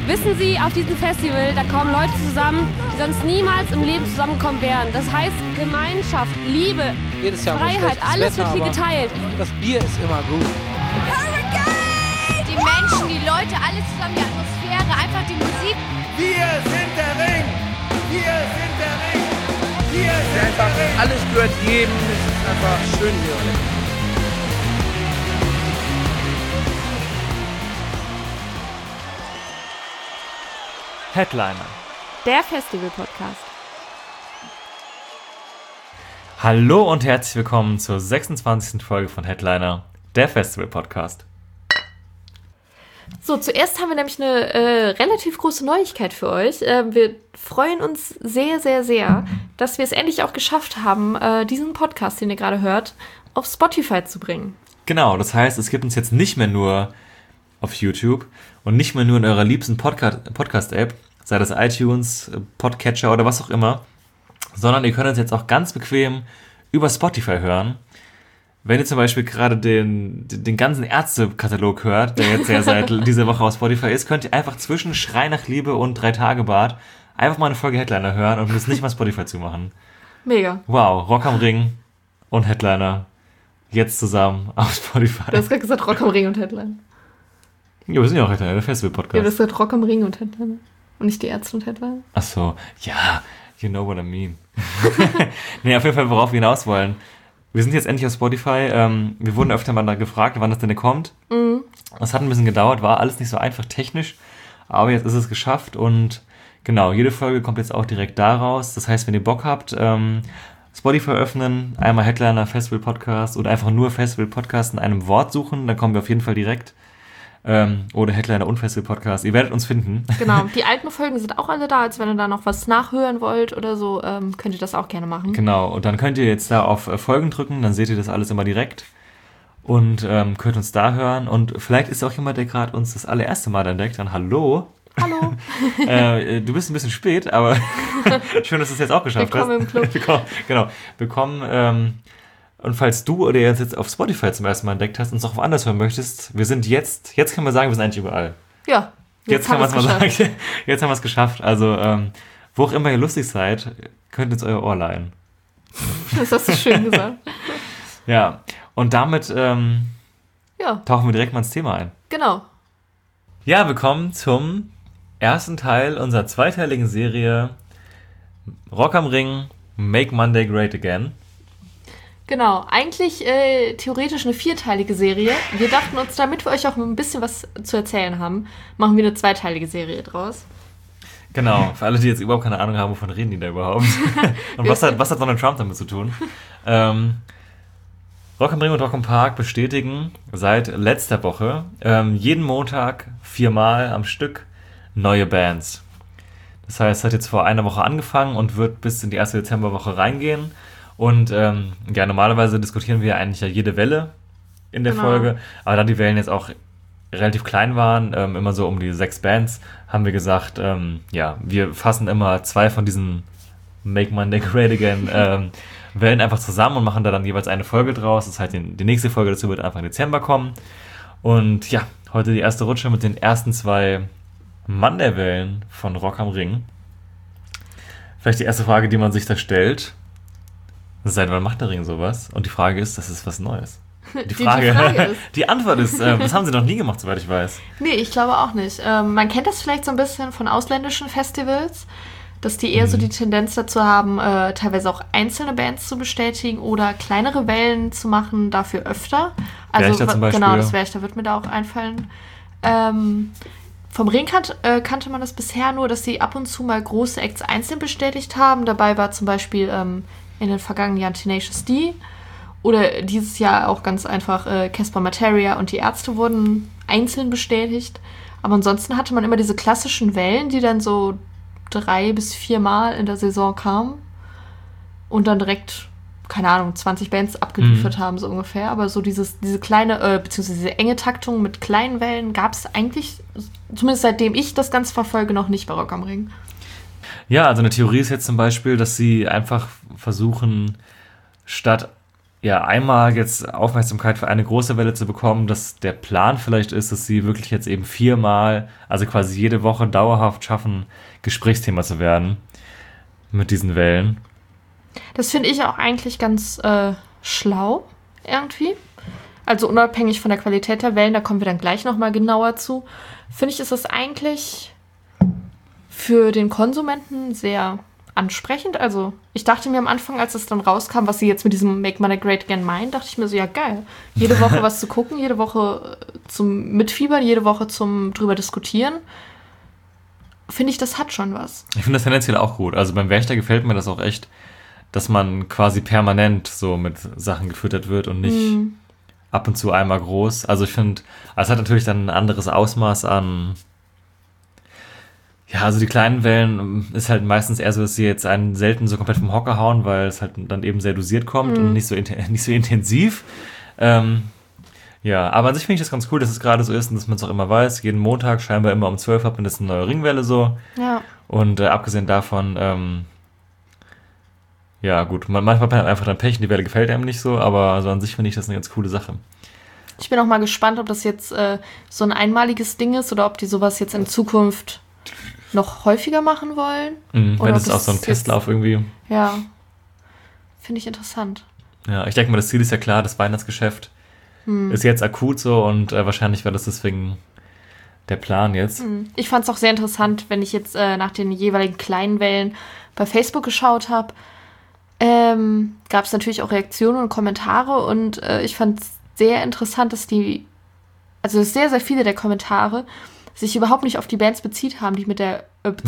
Wissen Sie, auf diesem Festival, da kommen Leute zusammen, die sonst niemals im Leben zusammenkommen wären. Das heißt Gemeinschaft, Liebe, Freiheit, alles wird hier geteilt. Das Bier ist immer gut. Hurricane! Die Menschen, die Leute, alles zusammen, die Atmosphäre, einfach die Musik. Wir sind der Ring! Wir sind der Ring! Wir sind der Ring! Alles gehört jedem, es ist einfach schön hier. Headliner. Der Festival-Podcast. Hallo und herzlich willkommen zur 26. Folge von Headliner, der Festival-Podcast. So, zuerst haben wir nämlich eine relativ große Neuigkeit für euch. Wir freuen uns sehr, sehr, sehr, dass wir es endlich auch geschafft haben, diesen Podcast, den ihr gerade hört, auf Spotify zu bringen. Genau, das heißt, es gibt uns jetzt nicht mehr nur auf YouTube und nicht mehr nur in eurer liebsten Podcast-App, sei das iTunes, Podcatcher oder was auch immer, sondern ihr könnt uns jetzt auch ganz bequem über Spotify hören. Wenn ihr zum Beispiel gerade den ganzen Ärztekatalog hört, der jetzt ja seit dieser Woche auf Spotify ist, könnt ihr einfach zwischen Schrei nach Liebe und 3-Tage-Bad einfach mal eine Folge Headliner hören und müsst nicht mal Spotify zumachen. Mega. Wow, Rock am Ring und Headliner jetzt zusammen auf Spotify. Du hast gerade gesagt Rock am Ring und Headliner. Ja, wir sind ja auch Headliner, der Festival-Podcast. Ja, du hast gesagt Rock am Ring und Headliner. Und nicht die Ärzte und Headliner. Ach so, ja, you know what I mean. Nee, auf jeden Fall, worauf wir hinaus wollen. Wir sind jetzt endlich auf Spotify. Wir wurden öfter mal gefragt, wann das denn kommt. Mhm. Das hat ein bisschen gedauert, war alles nicht so einfach technisch. Aber jetzt ist es geschafft und genau, jede Folge kommt jetzt auch direkt da raus. Das heißt, wenn ihr Bock habt, Spotify öffnen, einmal Headliner Festival Podcast oder einfach nur Festival Podcast in einem Wort suchen, dann kommen wir auf jeden Fall direkt. Oder Headliner und Festival Podcast. Ihr werdet uns finden. Genau, die alten Folgen sind auch alle da. Also wenn ihr da noch was nachhören wollt oder so, könnt ihr das auch gerne machen. Genau, und dann könnt ihr jetzt da auf Folgen drücken, dann seht ihr das alles immer direkt und könnt uns da hören. Und vielleicht ist auch jemand, der gerade uns das allererste Mal entdeckt, dann hallo. Hallo. Du bist ein bisschen spät, aber schön, dass du es jetzt auch geschafft hast. Willkommen im Club. Willkommen. Und falls du oder jetzt auf Spotify zum ersten Mal entdeckt hast und es auch woanders hören möchtest, wir sind jetzt kann man sagen, wir sind eigentlich überall. Ja, jetzt kann man es mal sagen. Jetzt haben wir es geschafft. Also, wo auch immer ihr lustig seid, könnt ihr uns euer Ohr leihen. Das hast du schön gesagt. Ja, und damit tauchen wir direkt mal ins Thema ein. Genau. Ja, willkommen zum ersten Teil unserer zweiteiligen Serie Rock am Ring, Make Monday Great Again. Genau, eigentlich theoretisch eine 4-teilige Serie. Wir dachten uns, damit wir euch auch ein bisschen was zu erzählen haben, machen wir eine 2-teilige Serie draus. Genau, für alle, die jetzt überhaupt keine Ahnung haben, wovon reden die da überhaupt? Und was hat Donald Trump damit zu tun? Rock am Ring und Rock am Park bestätigen seit letzter Woche jeden Montag 4-mal am Stück neue Bands. Das heißt, es hat jetzt vor einer Woche angefangen und wird bis in die erste Dezemberwoche reingehen. Und normalerweise diskutieren wir eigentlich ja jede Welle in der Folge, aber da die Wellen jetzt auch relativ klein waren, immer so um die 6 Bands, haben wir gesagt, wir fassen immer 2 von diesen Make Monday Great Again Wellen einfach zusammen und machen da dann jeweils eine Folge draus. Das heißt, die nächste Folge dazu wird Anfang Dezember kommen. Und ja, heute die erste Rutsche mit den ersten 2 Monday-Wellen von Rock am Ring. Vielleicht die erste Frage, die man sich da stellt: Seit wann macht der Ring sowas? Und die Frage ist, das ist was Neues. Die Antwort ist, das haben sie noch nie gemacht, soweit ich weiß. Nee, ich glaube auch nicht. Man kennt das vielleicht so ein bisschen von ausländischen Festivals, dass die eher so die Tendenz dazu haben, teilweise auch einzelne Bands zu bestätigen oder kleinere Wellen zu machen, dafür öfter. Also Werchter zum Beispiel. Genau, das Werchter wird mir da auch einfallen. Vom Ring kannte man das bisher nur, dass sie ab und zu mal große Acts einzeln bestätigt haben. Dabei war zum Beispiel in den vergangenen Jahren Tenacious D oder dieses Jahr auch ganz einfach Casper Materia und die Ärzte wurden einzeln bestätigt. Aber ansonsten hatte man immer diese klassischen Wellen, die dann so 3 bis 4 Mal in der Saison kamen und dann direkt, keine Ahnung, 20 Bands abgeliefert haben, so ungefähr. Aber so diese kleine, beziehungsweise diese enge Taktung mit kleinen Wellen gab es eigentlich, zumindest seitdem ich das Ganze verfolge, noch nicht bei Rock am Ring. Ja, also eine Theorie ist jetzt zum Beispiel, dass sie einfach versuchen, statt einmal jetzt Aufmerksamkeit für eine große Welle zu bekommen, dass der Plan vielleicht ist, dass sie wirklich jetzt eben 4-mal, also quasi jede Woche dauerhaft schaffen, Gesprächsthema zu werden mit diesen Wellen. Das finde ich auch eigentlich ganz schlau irgendwie. Also unabhängig von der Qualität der Wellen, da kommen wir dann gleich nochmal genauer zu, finde ich, ist das eigentlich für den Konsumenten sehr ansprechend. Also ich dachte mir am Anfang, als es dann rauskam, was sie jetzt mit diesem Make Money Great Again meinen, dachte ich mir so, ja geil. Jede Woche was zu gucken, jede Woche zum Mitfiebern, jede Woche zum drüber diskutieren. Finde ich, das hat schon was. Ich finde das tendenziell auch gut. Also beim Wächter gefällt mir das auch echt, dass man quasi permanent so mit Sachen gefüttert wird und nicht ab und zu einmal groß. Also ich finde, es hat natürlich dann ein anderes Ausmaß an... Ja, also die kleinen Wellen ist halt meistens eher so, dass sie jetzt einen selten so komplett vom Hocker hauen, weil es halt dann eben sehr dosiert kommt und nicht so intensiv. Ja, aber an sich finde ich das ganz cool, dass es gerade so ist und dass man es auch immer weiß. Jeden Montag, scheinbar immer um 12 hat man das eine neue Ringwelle so. Ja. Und abgesehen davon, ja gut, manchmal hat man einfach dann Pech und die Welle gefällt einem nicht so, aber also an sich finde ich das eine ganz coole Sache. Ich bin auch mal gespannt, ob das jetzt so ein einmaliges Ding ist oder ob die sowas jetzt in Zukunft noch häufiger machen wollen. Wenn das auch so ein Testlauf irgendwie. Ja, finde ich interessant. Ja, ich denke mal, das Ziel ist ja klar, das Weihnachtsgeschäft ist jetzt akut so und wahrscheinlich war das deswegen der Plan jetzt. Ich fand es auch sehr interessant, wenn ich jetzt nach den jeweiligen kleinen Wellen bei Facebook geschaut habe, gab es natürlich auch Reaktionen und Kommentare und ich fand es sehr interessant, dass sehr, sehr viele der Kommentare sich überhaupt nicht auf die Bands bezogen haben, die mit der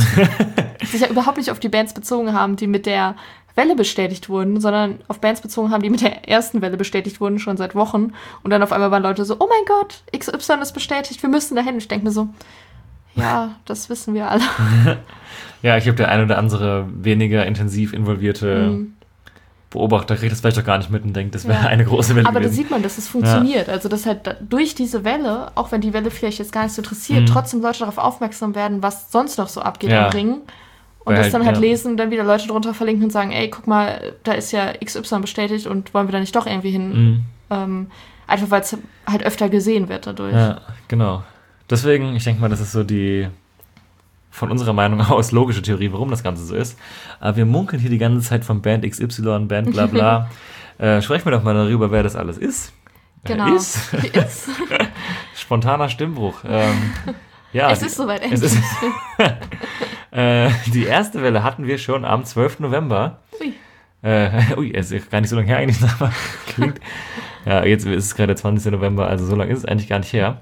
Welle bestätigt wurden, sondern auf Bands bezogen haben, die mit der ersten Welle bestätigt wurden, schon seit Wochen. Und dann auf einmal waren Leute so, oh mein Gott, XY ist bestätigt, wir müssen dahin. Ich denke mir so, ja, das wissen wir alle. Ja, ich habe der ein oder andere weniger intensiv involvierte Beobachter kriegt das vielleicht doch gar nicht mit und denkt, das wäre eine große Welle Aber gewesen. da sieht man, dass es funktioniert. Ja. Also, dass halt durch diese Welle, auch wenn die Welle vielleicht jetzt gar nicht so interessiert, trotzdem Leute darauf aufmerksam werden, was sonst noch so abgeht am Ring. Und das dann halt lesen und dann wieder Leute drunter verlinken und sagen, ey, guck mal, da ist ja XY bestätigt und wollen wir da nicht doch irgendwie hin? Einfach, weil es halt öfter gesehen wird dadurch. Ja, genau. Deswegen, ich denke mal, das ist so die von unserer Meinung aus logische Theorie, warum das Ganze so ist. Aber wir munkeln hier die ganze Zeit von Band XY, Band bla bla. Sprechen wir doch mal darüber, wer das alles ist. Genau. Ist. Spontaner Stimmbruch. Ja, es ist soweit endlich. Die erste Welle hatten wir schon am 12. November. Ui, es ist gar nicht so lange her eigentlich, aber klingt. Ja, jetzt ist es gerade der 20. November, also so lange ist es eigentlich gar nicht her.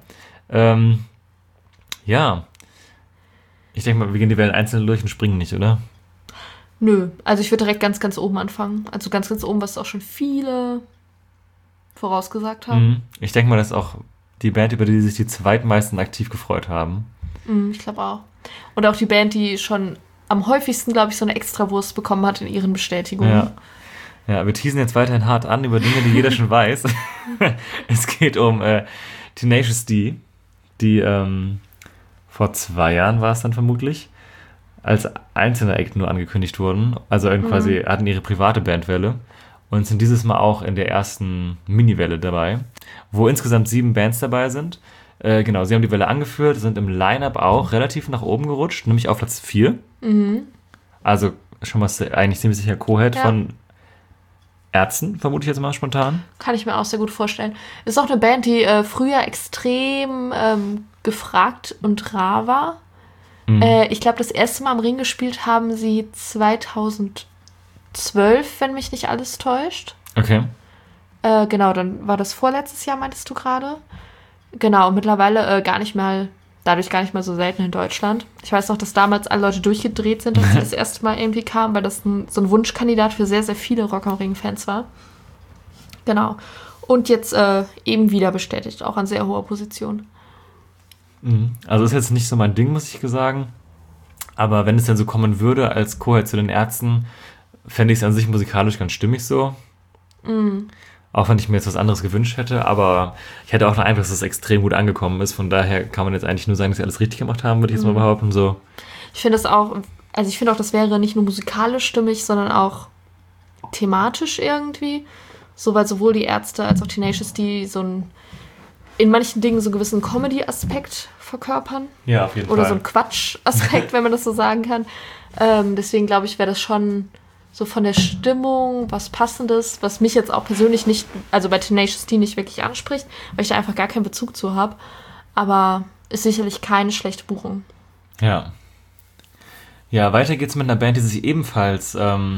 Ja. Ich denke mal, wir gehen die Wellen einzeln durch und springen nicht, oder? Nö, also ich würde direkt ganz, ganz oben anfangen. Also ganz, ganz oben, was auch schon viele vorausgesagt haben. Ich denke mal, das ist auch die Band, über die sich die zweitmeisten aktiv gefreut haben. Ich glaube auch. Und auch die Band, die schon am häufigsten, glaube ich, so eine Extrawurst bekommen hat in ihren Bestätigungen. Ja, wir teasen jetzt weiterhin hart an über Dinge, die jeder schon weiß. Es geht um Tenacious D, die vor 2 Jahren war es dann vermutlich, als einzelner Act nur angekündigt wurden. Also quasi hatten ihre private Bandwelle und sind dieses Mal auch in der ersten Mini-Welle dabei, wo insgesamt 7 Bands dabei sind. Genau, sie haben die Welle angeführt, sind im Line-Up auch relativ nach oben gerutscht, nämlich auf Platz 4. Also schon mal eigentlich ziemlich sicher Co-Head von Ärzten, vermute ich jetzt mal spontan. Kann ich mir auch sehr gut vorstellen. Ist auch eine Band, die früher extrem gefragt und rar war. Ich glaube, das erste Mal am Ring gespielt haben sie 2012, wenn mich nicht alles täuscht. Okay. Genau, dann war das vorletztes Jahr, meintest du gerade. Genau, und mittlerweile gar nicht mal so selten in Deutschland. Ich weiß noch, dass damals alle Leute durchgedreht sind, als sie das erste Mal irgendwie kamen, weil das so ein Wunschkandidat für sehr, sehr viele Rock am Ring-Fans war. Genau. Und jetzt eben wieder bestätigt, auch an sehr hoher Position. Also ist jetzt nicht so mein Ding, muss ich sagen. Aber wenn es denn so kommen würde als Co-Head zu den Ärzten, fände ich es an sich musikalisch ganz stimmig so. Auch wenn ich mir jetzt was anderes gewünscht hätte, aber ich hätte auch den Eindruck, dass es extrem gut angekommen ist. Von daher kann man jetzt eigentlich nur sagen, dass sie alles richtig gemacht haben, würde ich jetzt mal behaupten. So. Ich finde auch, das wäre nicht nur musikalisch stimmig, sondern auch thematisch irgendwie. So, weil sowohl die Ärzte als auch Tenacious D in manchen Dingen so einen gewissen Comedy-Aspekt verkörpern. Ja, auf jeden Fall. Oder so einen Quatsch-Aspekt, wenn man das so sagen kann. Deswegen glaube ich, wäre das schon so von der Stimmung was Passendes, was mich jetzt auch persönlich nicht, also bei Tenacious D nicht wirklich anspricht, weil ich da einfach gar keinen Bezug zu habe. Aber ist sicherlich keine schlechte Buchung. Ja. Ja, weiter geht's mit einer Band, die sich ebenfalls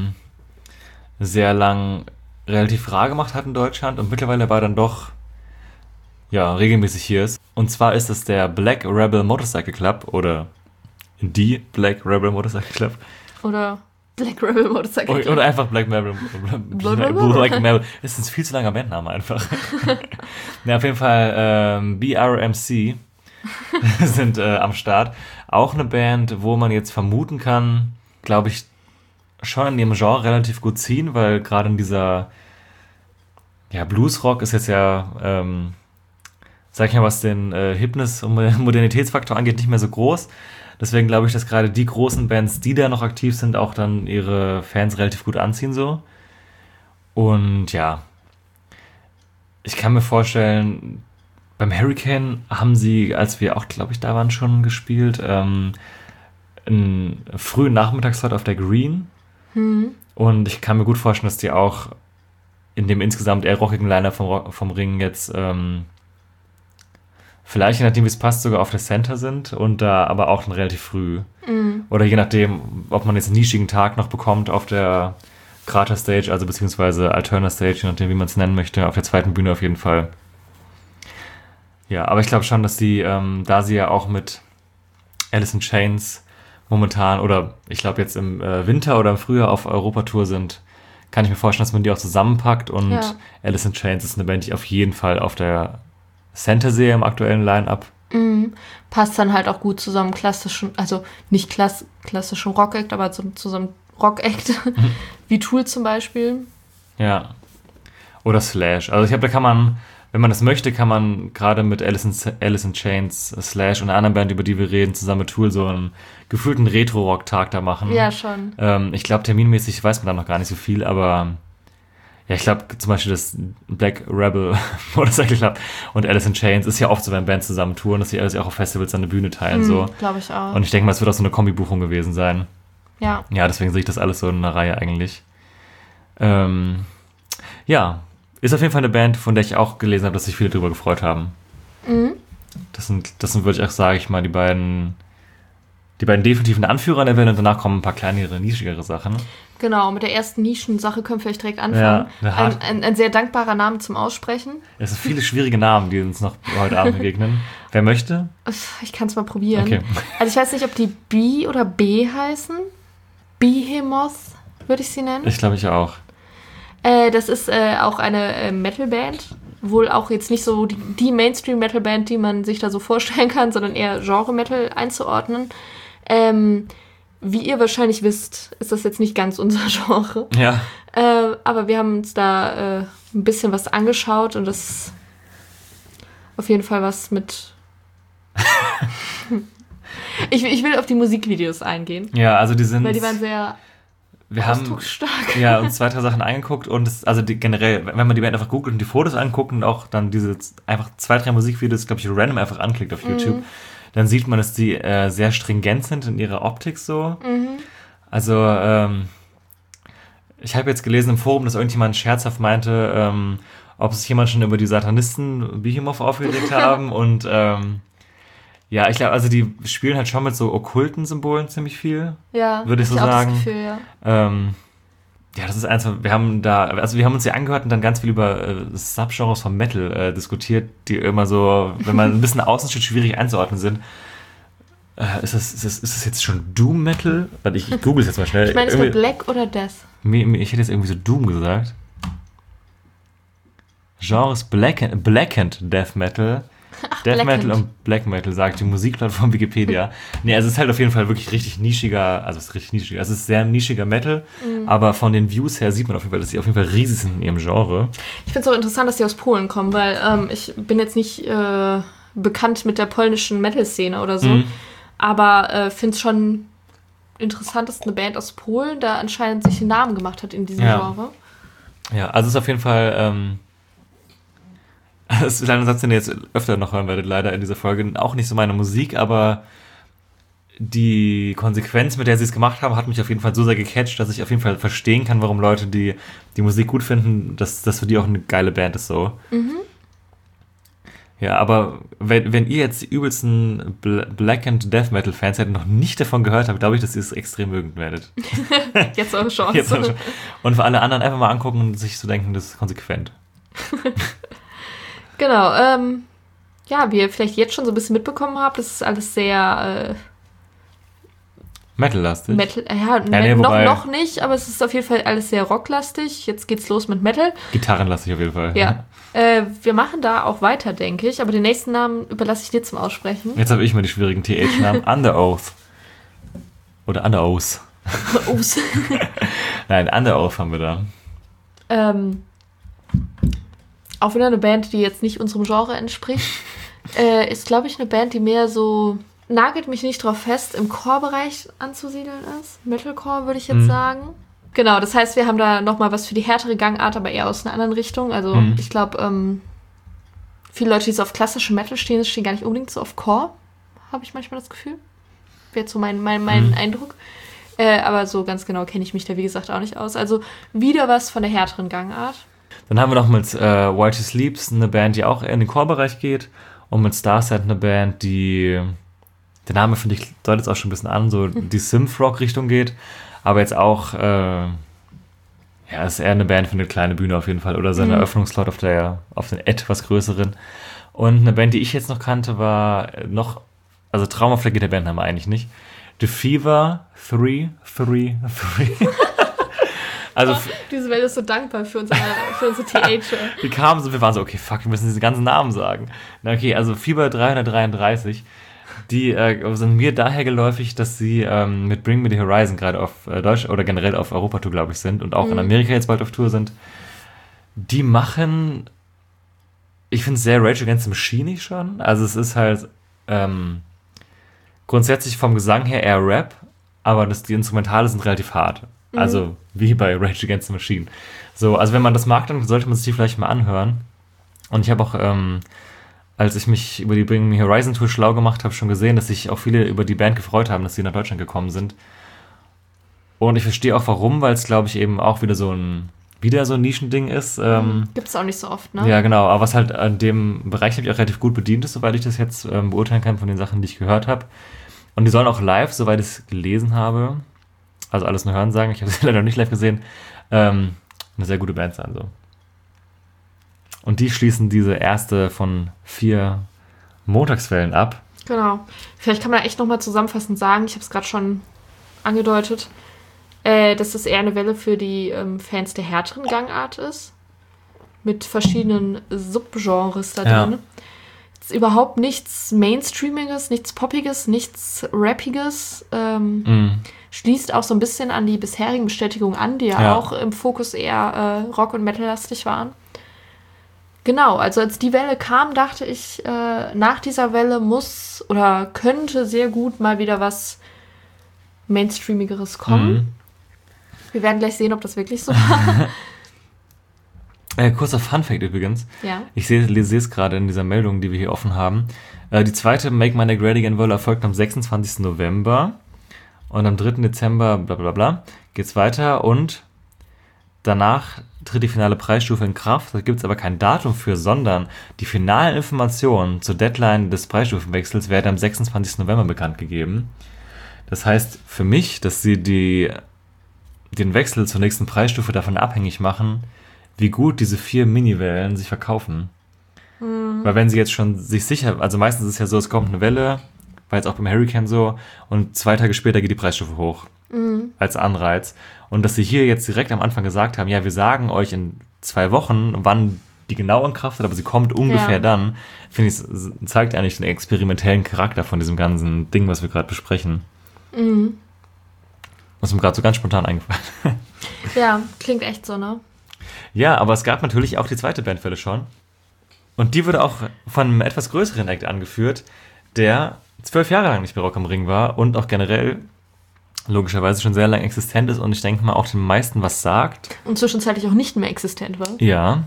sehr lang relativ rar gemacht hat in Deutschland und mittlerweile aber dann doch regelmäßig hier ist. Und zwar ist es der Black Rebel Motorcycle Club oder die Black Rebel Motorcycle Club. Oder Black Rebel Motorcycle Club. Oder einfach Black Rebel. Das ist ein viel zu langer Bandname einfach. Ja, auf jeden Fall BRMC sind am Start. Auch eine Band, wo man jetzt vermuten kann, glaube ich, schon in dem Genre relativ gut ziehen, weil gerade in dieser Bluesrock ist jetzt sag ich mal, was den Hipness- und Modernitätsfaktor angeht, nicht mehr so groß. Deswegen glaube ich, dass gerade die großen Bands, die da noch aktiv sind, auch dann ihre Fans relativ gut anziehen so. Und ja, ich kann mir vorstellen, beim Hurricane haben sie, als wir auch, glaube ich, da waren, schon gespielt, einen frühen Nachmittagsslot auf der Green. Und ich kann mir gut vorstellen, dass die auch in dem insgesamt eher rockigen Liner vom Ring jetzt vielleicht, je nachdem wie es passt, sogar auf der Center sind und da aber auch dann relativ früh. Oder je nachdem, ob man jetzt einen nischigen Tag noch bekommt auf der Krater Stage, also beziehungsweise Alterna Stage, je nachdem wie man es nennen möchte, auf der zweiten Bühne auf jeden Fall. Ja, aber ich glaube schon, dass die, da sie ja auch mit Alice in Chains momentan oder ich glaube jetzt im Winter oder im Frühjahr auf Europatour sind, kann ich mir vorstellen, dass man die auch zusammenpackt und Alice in Chains ist eine Band, die auf jeden Fall auf der Center sehe im aktuellen Line-Up. Passt dann halt auch gut zu so einem klassischen, also nicht klassischen Rock-Act, aber zu so einem Rock-Act wie Tool zum Beispiel. Ja. Oder Slash. Also ich glaube, da kann man, wenn man das möchte, kann man gerade mit Alice in Chains, Slash und einer anderen Band, über die wir reden, zusammen mit Tool so einen gefühlten Retro-Rock-Tag da machen. Ja, schon. Ich glaube, terminmäßig weiß man da noch gar nicht so viel, aber ja, ich glaube zum Beispiel das Black Rebel Motorcycle Club und Alice in Chains ist ja oft so, wenn Bands zusammen touren, dass sie alles auch auf Festivals eine Bühne teilen. So. Glaube ich auch. Und ich denke mal, es wird auch so eine Kombibuchung gewesen sein. Ja. Ja, deswegen sehe ich das alles so in einer Reihe eigentlich. Ja, ist auf jeden Fall eine Band, von der ich auch gelesen habe, dass sich viele drüber gefreut haben. Das sind würde ich auch, sage ich mal, die beiden definitiven Anführer der Welt und danach kommen ein paar kleinere, nischigere Sachen. Genau, mit der ersten Nischensache können wir vielleicht direkt anfangen. Ja, ein sehr dankbarer Name zum Aussprechen. Es sind viele schwierige Namen, die uns noch heute Abend begegnen. Wer möchte? Ich kann es mal probieren. Okay. Also ich weiß nicht, ob die B oder B heißen. Behemoth würde ich sie nennen. Ich glaube, ich auch. Das ist auch eine Metalband. Wohl auch jetzt nicht so die Mainstream-Metal-Band, die man sich da so vorstellen kann, sondern eher Genre-Metal einzuordnen. Wie ihr wahrscheinlich wisst, ist das jetzt nicht ganz unser Genre. Ja. Aber wir haben uns da ein bisschen was angeschaut und das ist auf jeden Fall was mit... ich will auf die Musikvideos eingehen. Ja, also die sind... Weil die waren sehr... Wir haben uns 2-3 Sachen angeguckt und generell, wenn man die Band einfach googelt und die Fotos anguckt und auch dann diese einfach 2-3 Musikvideos, glaube ich, random einfach anklickt auf YouTube, dann sieht man, dass die sehr stringent sind in ihrer Optik so. Also, ich habe jetzt gelesen im Forum, dass irgendjemand scherzhaft meinte, ob sich jemand schon über die Satanisten Behemoth aufgeregt haben und ja, ich glaube, also die spielen halt schon mit so okkulten Symbolen ziemlich viel. Ja, würde ich so sagen. Das Gefühl, ja. Ja, das ist eins, wir haben uns ja angehört und dann ganz viel über Subgenres von Metal diskutiert, die immer so, wenn man ein bisschen außen steht, schwierig einzuordnen sind. Ist das jetzt schon Doom Metal? Warte, ich google es jetzt mal schnell. Ich meine, ist das Black oder Death? Ich hätte jetzt irgendwie so Doom gesagt. Genre ist Blackened Death Metal. Death Metal und Black Metal, sagt die Musikplattform Wikipedia. Nee, also es ist halt auf jeden Fall wirklich richtig nischiger, also es ist sehr nischiger Metal, aber von den Views her sieht man auf jeden Fall, dass sie auf jeden Fall riesig sind in ihrem Genre. Ich finde es auch interessant, dass sie aus Polen kommen, weil ich bin jetzt nicht bekannt mit der polnischen Metal-Szene oder so, aber finde es schon interessant, dass eine Band aus Polen da anscheinend sich einen Namen gemacht hat in diesem Genre. Ja, also es ist auf jeden Fall, das ist ein Satz, den ihr jetzt öfter noch hören werdet, leider in dieser Folge, auch nicht so meine Musik, aber die Konsequenz, mit der sie es gemacht haben, hat mich auf jeden Fall so sehr gecatcht, dass ich auf jeden Fall verstehen kann, warum Leute, die Musik gut finden, dass das für die auch eine geile Band ist, so. Mhm. Ja, aber wenn ihr jetzt die übelsten Black and Death Metal Fans hättet noch nicht davon gehört habt, glaube ich, dass ihr es extrem mögen werdet. Jetzt eure Chance. Und für alle anderen einfach mal angucken und sich so denken, das ist konsequent. Genau, ja, wie ihr vielleicht jetzt schon so ein bisschen mitbekommen habt, das ist alles sehr Metal-lastig? Noch nicht, aber es ist auf jeden Fall alles sehr rocklastig. Jetzt geht's los mit Metal. Gitarrenlastig auf jeden Fall. Ja. Wir machen da auch weiter, denke ich, aber den nächsten Namen überlasse ich dir zum Aussprechen. Jetzt habe ich mal die schwierigen TH-Namen. Under Oath. Oder Under Oath. Nein, Under Oath haben wir da. Auch wieder eine Band, die jetzt nicht unserem Genre entspricht. Ist, glaube ich, eine Band, die mehr so, nagelt mich nicht drauf fest, im Core-Bereich anzusiedeln ist. Metalcore, würde ich jetzt sagen. Genau, das heißt, wir haben da nochmal was für die härtere Gangart, aber eher aus einer anderen Richtung. Also ich glaube, viele Leute, die so auf klassische Metal stehen, stehen gar nicht unbedingt so auf Core, habe ich manchmal das Gefühl. Wäre jetzt so mein Eindruck. Aber so ganz genau kenne ich mich da, wie gesagt, auch nicht aus. Also wieder was von der härteren Gangart. Dann haben wir noch mit While She Sleeps eine Band, die auch in den Core-Bereich geht. Und mit Starset eine Band, die, der Name finde ich, deutet es auch schon ein bisschen an, so die Synth-Rock-Richtung geht. Aber jetzt auch, ist eher eine Band für eine kleine Bühne auf jeden Fall. Oder seine Eröffnungslot auf den etwas größeren. Und eine Band, die ich jetzt noch kannte, war also Traumafleck geht der Bandname eigentlich nicht. The Fever 333. Also, diese Welt ist so dankbar für unsere TH. Die kamen so, wir waren so, okay, fuck, wir müssen diese ganzen Namen sagen. Na okay, also Fieber 333, die sind mir daher geläufig, dass sie mit Bring Me the Horizon gerade auf Deutsch oder generell auf Europatour, glaube ich, sind und auch in Amerika jetzt bald auf Tour sind. Die machen, ich finde es sehr Rage Against the Machine schon. Also es ist halt grundsätzlich vom Gesang her eher Rap, aber die Instrumentale sind relativ hart. Also wie bei Rage Against the Machine. So, also wenn man das mag, dann sollte man sich die vielleicht mal anhören. Und ich habe auch, als ich mich über die Bring Me Horizon Tour schlau gemacht habe, schon gesehen, dass sich auch viele über die Band gefreut haben, dass sie nach Deutschland gekommen sind. Und ich verstehe auch warum, weil es, glaube ich, eben auch wieder so ein Nischending ist. Gibt es auch nicht so oft, ne? Ja, genau. Aber was halt an dem Bereich nämlich auch relativ gut bedient ist, soweit ich das jetzt beurteilen kann von den Sachen, die ich gehört habe. Und die sollen auch live, soweit ich es gelesen habe, also alles nur hören sagen, ich habe sie leider noch nicht live gesehen, eine sehr gute Band sein. So. Und die schließen diese erste von 4 Montagswellen ab. Genau. Vielleicht kann man da echt nochmal zusammenfassend sagen, ich habe es gerade schon angedeutet, dass das eher eine Welle für die Fans der härteren Gangart ist. Mit verschiedenen Subgenres da drin. Ja. Ist überhaupt nichts Mainstreamiges, nichts Poppiges, nichts Rappiges. Schließt auch so ein bisschen an die bisherigen Bestätigungen an, die ja auch im Fokus eher Rock- und Metal-lastig waren. Genau, also als die Welle kam, dachte ich, nach dieser Welle muss oder könnte sehr gut mal wieder was Mainstreamigeres kommen. Wir werden gleich sehen, ob das wirklich so war. Kurzer Funfact übrigens. Ja. Ich sehe es gerade in dieser Meldung, die wir hier offen haben. Die zweite Make My Neck Great Again Welle erfolgt am 26. November. Und am 3. Dezember, bla bla bla, geht's weiter. Und danach tritt die finale Preisstufe in Kraft. Da gibt es aber kein Datum für, sondern die finalen Informationen zur Deadline des Preisstufenwechsels werden am 26. November bekannt gegeben. Das heißt für mich, dass sie den Wechsel zur nächsten Preisstufe davon abhängig machen, wie gut diese 4 Mini-Wellen sich verkaufen. Weil wenn sie jetzt schon sich sicher, also meistens ist es ja so, es kommt eine Welle, war jetzt auch beim Hurricane so, und 2 Tage später geht die Preisstufe hoch. Als Anreiz. Und dass sie hier jetzt direkt am Anfang gesagt haben, ja, wir sagen euch in 2 Wochen, wann die genau in Kraft hat, aber sie kommt ungefähr dann, finde ich, zeigt eigentlich den experimentellen Charakter von diesem ganzen Ding, was wir gerade besprechen. Was mir gerade so ganz spontan eingefallen. Ja, klingt echt so, ne? Ja, aber es gab natürlich auch die zweite Bandwelle schon. Und die wurde auch von einem etwas größeren Act angeführt, der 12 Jahre lang nicht mehr Rock am Ring war und auch generell logischerweise schon sehr lange existent ist und ich denke mal auch den meisten was sagt. Und zwischenzeitlich auch nicht mehr existent war. Ja.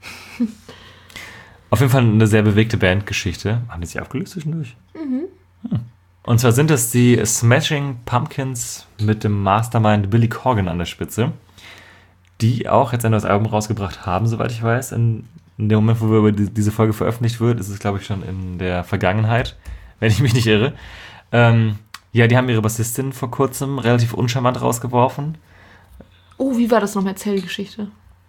Auf jeden Fall eine sehr bewegte Bandgeschichte. Haben die sich aufgelöst zwischendurch? Und zwar sind es die Smashing Pumpkins mit dem Mastermind Billy Corgan an der Spitze, die auch jetzt ein neues Album rausgebracht haben, soweit ich weiß. In dem Moment, wo diese Folge veröffentlicht wird, ist es, glaube ich, schon in der Vergangenheit, wenn ich mich nicht irre. Ja, die haben ihre Bassistin vor kurzem relativ uncharmant rausgeworfen. Oh, wie war das nochmal? Erzähl die Geschichte.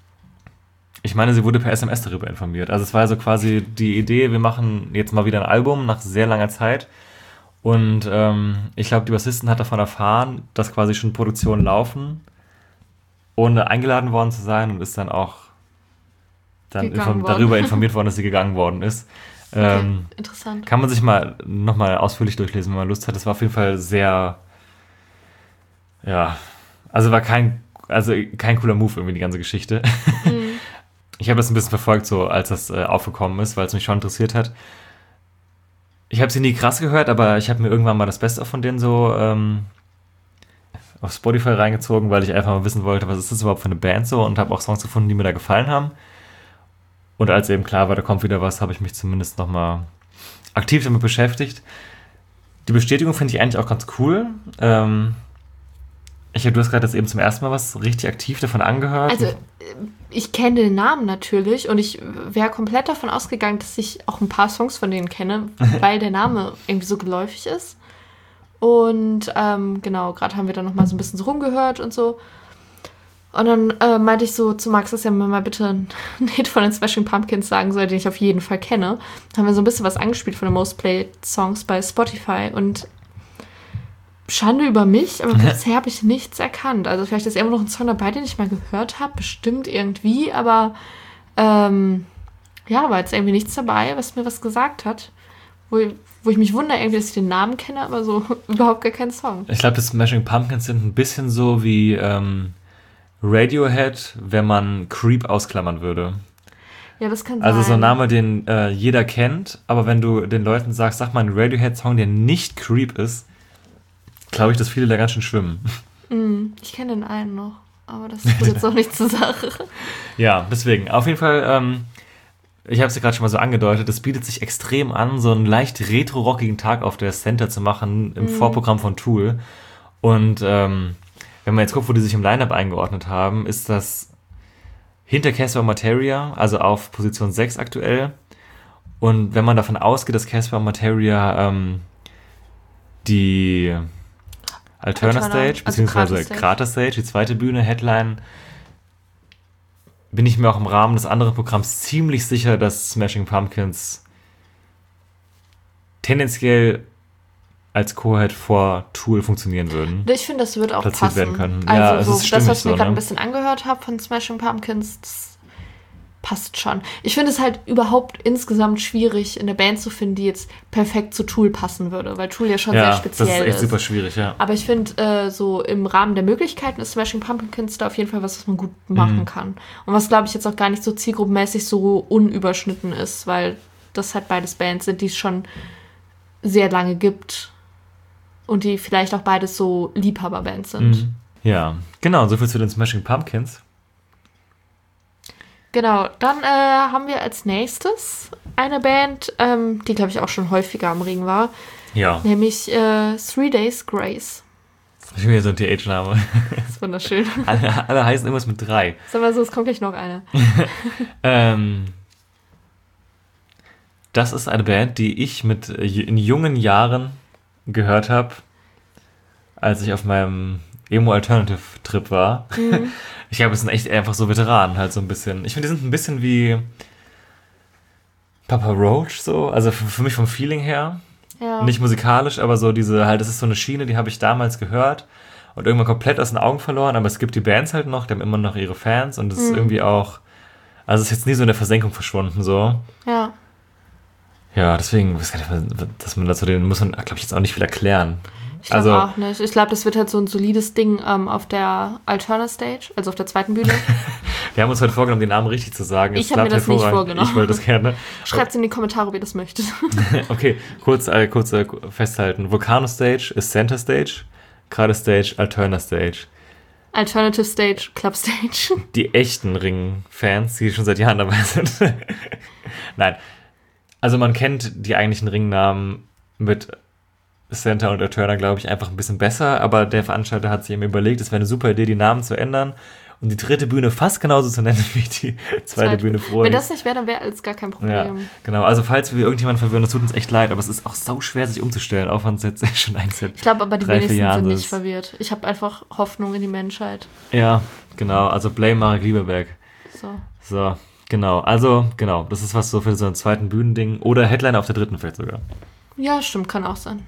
Ich meine, sie wurde per SMS darüber informiert. Also es war so quasi die Idee, wir machen jetzt mal wieder ein Album nach sehr langer Zeit. Und ich glaube, die Bassistin hat davon erfahren, dass quasi schon Produktionen laufen, ohne eingeladen worden zu sein und ist dann auch darüber informiert worden, dass sie gegangen worden ist. Okay, interessant. Kann man sich mal nochmal ausführlich durchlesen, wenn man Lust hat. Das war auf jeden Fall sehr, ja, also war kein cooler Move irgendwie, die ganze Geschichte. Ich habe das ein bisschen verfolgt, so als das aufgekommen ist, weil es mich schon interessiert hat. Ich habe sie nie krass gehört, aber ich habe mir irgendwann mal das Beste von denen so auf Spotify reingezogen, weil ich einfach mal wissen wollte, was ist das überhaupt für eine Band so, und habe auch Songs gefunden, die mir da gefallen haben. Und als eben klar war, da kommt wieder was, habe ich mich zumindest nochmal aktiv damit beschäftigt. Die Bestätigung finde ich eigentlich auch ganz cool. Du hast gerade jetzt eben zum ersten Mal was richtig aktiv davon angehört. Also, ich kenne den Namen natürlich und ich wäre komplett davon ausgegangen, dass ich auch ein paar Songs von denen kenne, weil der Name irgendwie so geläufig ist. Und genau, gerade haben wir dann nochmal so ein bisschen so rumgehört und so. Und dann meinte ich so zu Max, dass er mir mal bitte ein Hit von den Smashing Pumpkins sagen soll, den ich auf jeden Fall kenne. Da haben wir so ein bisschen was angespielt von den Most Played Songs bei Spotify und Schande über mich, aber bisher habe ich nichts erkannt. Also vielleicht ist immer noch ein Song dabei, den ich mal gehört habe, bestimmt irgendwie, aber ja, war jetzt irgendwie nichts dabei, was mir was gesagt hat, wo ich mich wundere irgendwie, dass ich den Namen kenne, aber so überhaupt gar keinen Song. Ich glaube, die Smashing Pumpkins sind ein bisschen so wie Radiohead, wenn man Creep ausklammern würde. Ja, das kann sein. Also so ein Name, den jeder kennt, aber wenn du den Leuten sagst, sag mal einen Radiohead-Song, der nicht Creep ist, glaube ich, dass viele da ganz schön schwimmen. Ich kenne den einen noch, aber das tut jetzt auch nicht zur Sache. Ja, deswegen. Auf jeden Fall, ich habe es ja gerade schon mal so angedeutet, es bietet sich extrem an, so einen leicht retro-rockigen Tag auf der Center zu machen, im Vorprogramm von Tool. Und wenn man jetzt guckt, wo die sich im Line-Up eingeordnet haben, ist das hinter Casper Materia, also auf Position 6 aktuell. Und wenn man davon ausgeht, dass Casper Materia die Alterna Stage, beziehungsweise Krater Stage, die zweite Bühne, Headline, bin ich mir auch im Rahmen des anderen Programms ziemlich sicher, dass Smashing Pumpkins tendenziell als Co-Head vor Tool funktionieren würden. Ich finde, das wird auch passen. Werden können. Also ja, so, es ist das, was ich mir so, gerade ein bisschen angehört habe von Smashing Pumpkins, das passt schon. Ich finde es halt überhaupt insgesamt schwierig, in der Band zu finden, die jetzt perfekt zu Tool passen würde, weil Tool ja schon sehr speziell ist. Das ist echt super schwierig, ja. Aber ich finde, so im Rahmen der Möglichkeiten ist Smashing Pumpkins da auf jeden Fall was man gut machen kann. Und was, glaube ich, jetzt auch gar nicht so zielgruppenmäßig so unüberschnitten ist, weil das halt beides Bands sind, die es schon sehr lange gibt und die vielleicht auch beides so Liebhaberbands sind. Ja, genau, soviel zu den Smashing Pumpkins. Genau, dann haben wir als nächstes eine Band, die, glaube ich, auch schon häufiger am Ring war. Ja. Nämlich 3 Days Grace. Ich will ja so ein TH-Name. Das ist wunderschön. alle heißen irgendwas mit 3. Sag mal so, es kommt gleich noch eine. Das ist eine Band, die ich in jungen Jahren gehört habe, als ich auf meinem Emo-Alternative-Trip war. Ich glaube, es sind echt einfach so Veteranen, halt so ein bisschen. Ich finde, die sind ein bisschen wie Papa Roach, so. Also für mich vom Feeling her. Ja. Nicht musikalisch, aber so das ist so eine Schiene, die habe ich damals gehört und irgendwann komplett aus den Augen verloren, aber es gibt die Bands halt noch, die haben immer noch ihre Fans und es ist irgendwie auch, also es ist jetzt nie so in der Versenkung verschwunden, so. Ja. Ja, deswegen, dass man dazu den muss man, glaube ich, jetzt auch nicht viel erklären. Ich glaube auch nicht. Ich glaube, das wird halt so ein solides Ding auf der Alterna Stage, also auf der zweiten Bühne. Wir haben uns heute vorgenommen, den Namen richtig zu sagen. Ich habe mir das nicht vorgenommen. Ich wollte das gerne. Schreibt es in die Kommentare, ob ihr das möchtet. Okay, kurz festhalten. Volcano Stage ist Center Stage, Gerade Stage, Alterna Stage. Alternative Stage, Club Stage. Die echten Ring-Fans, die schon seit Jahren dabei sind. Nein. Also man kennt die eigentlichen Ringnamen mit Center und Alterna, glaube ich, einfach ein bisschen besser, aber der Veranstalter hat sich eben überlegt, es wäre eine super Idee, die Namen zu ändern und die dritte Bühne fast genauso zu nennen wie die zweite Bühne vorher. Wenn das nicht wäre, dann wäre alles gar kein Problem. Ja, genau. Also falls wir irgendjemanden verwirren, das tut uns echt leid, aber es ist auch sau schwer, sich umzustellen, auch wenn es jetzt schon eingesetzt. Ich glaube aber, die wenigsten sind nicht verwirrt. Ich habe einfach Hoffnung in die Menschheit. Ja, genau. Also blame Marek Lieberberg. So, genau. Also, genau. Das ist was so für so ein zweiten Bühnending oder Headliner auf der dritten vielleicht sogar. Ja, stimmt. Kann auch sein.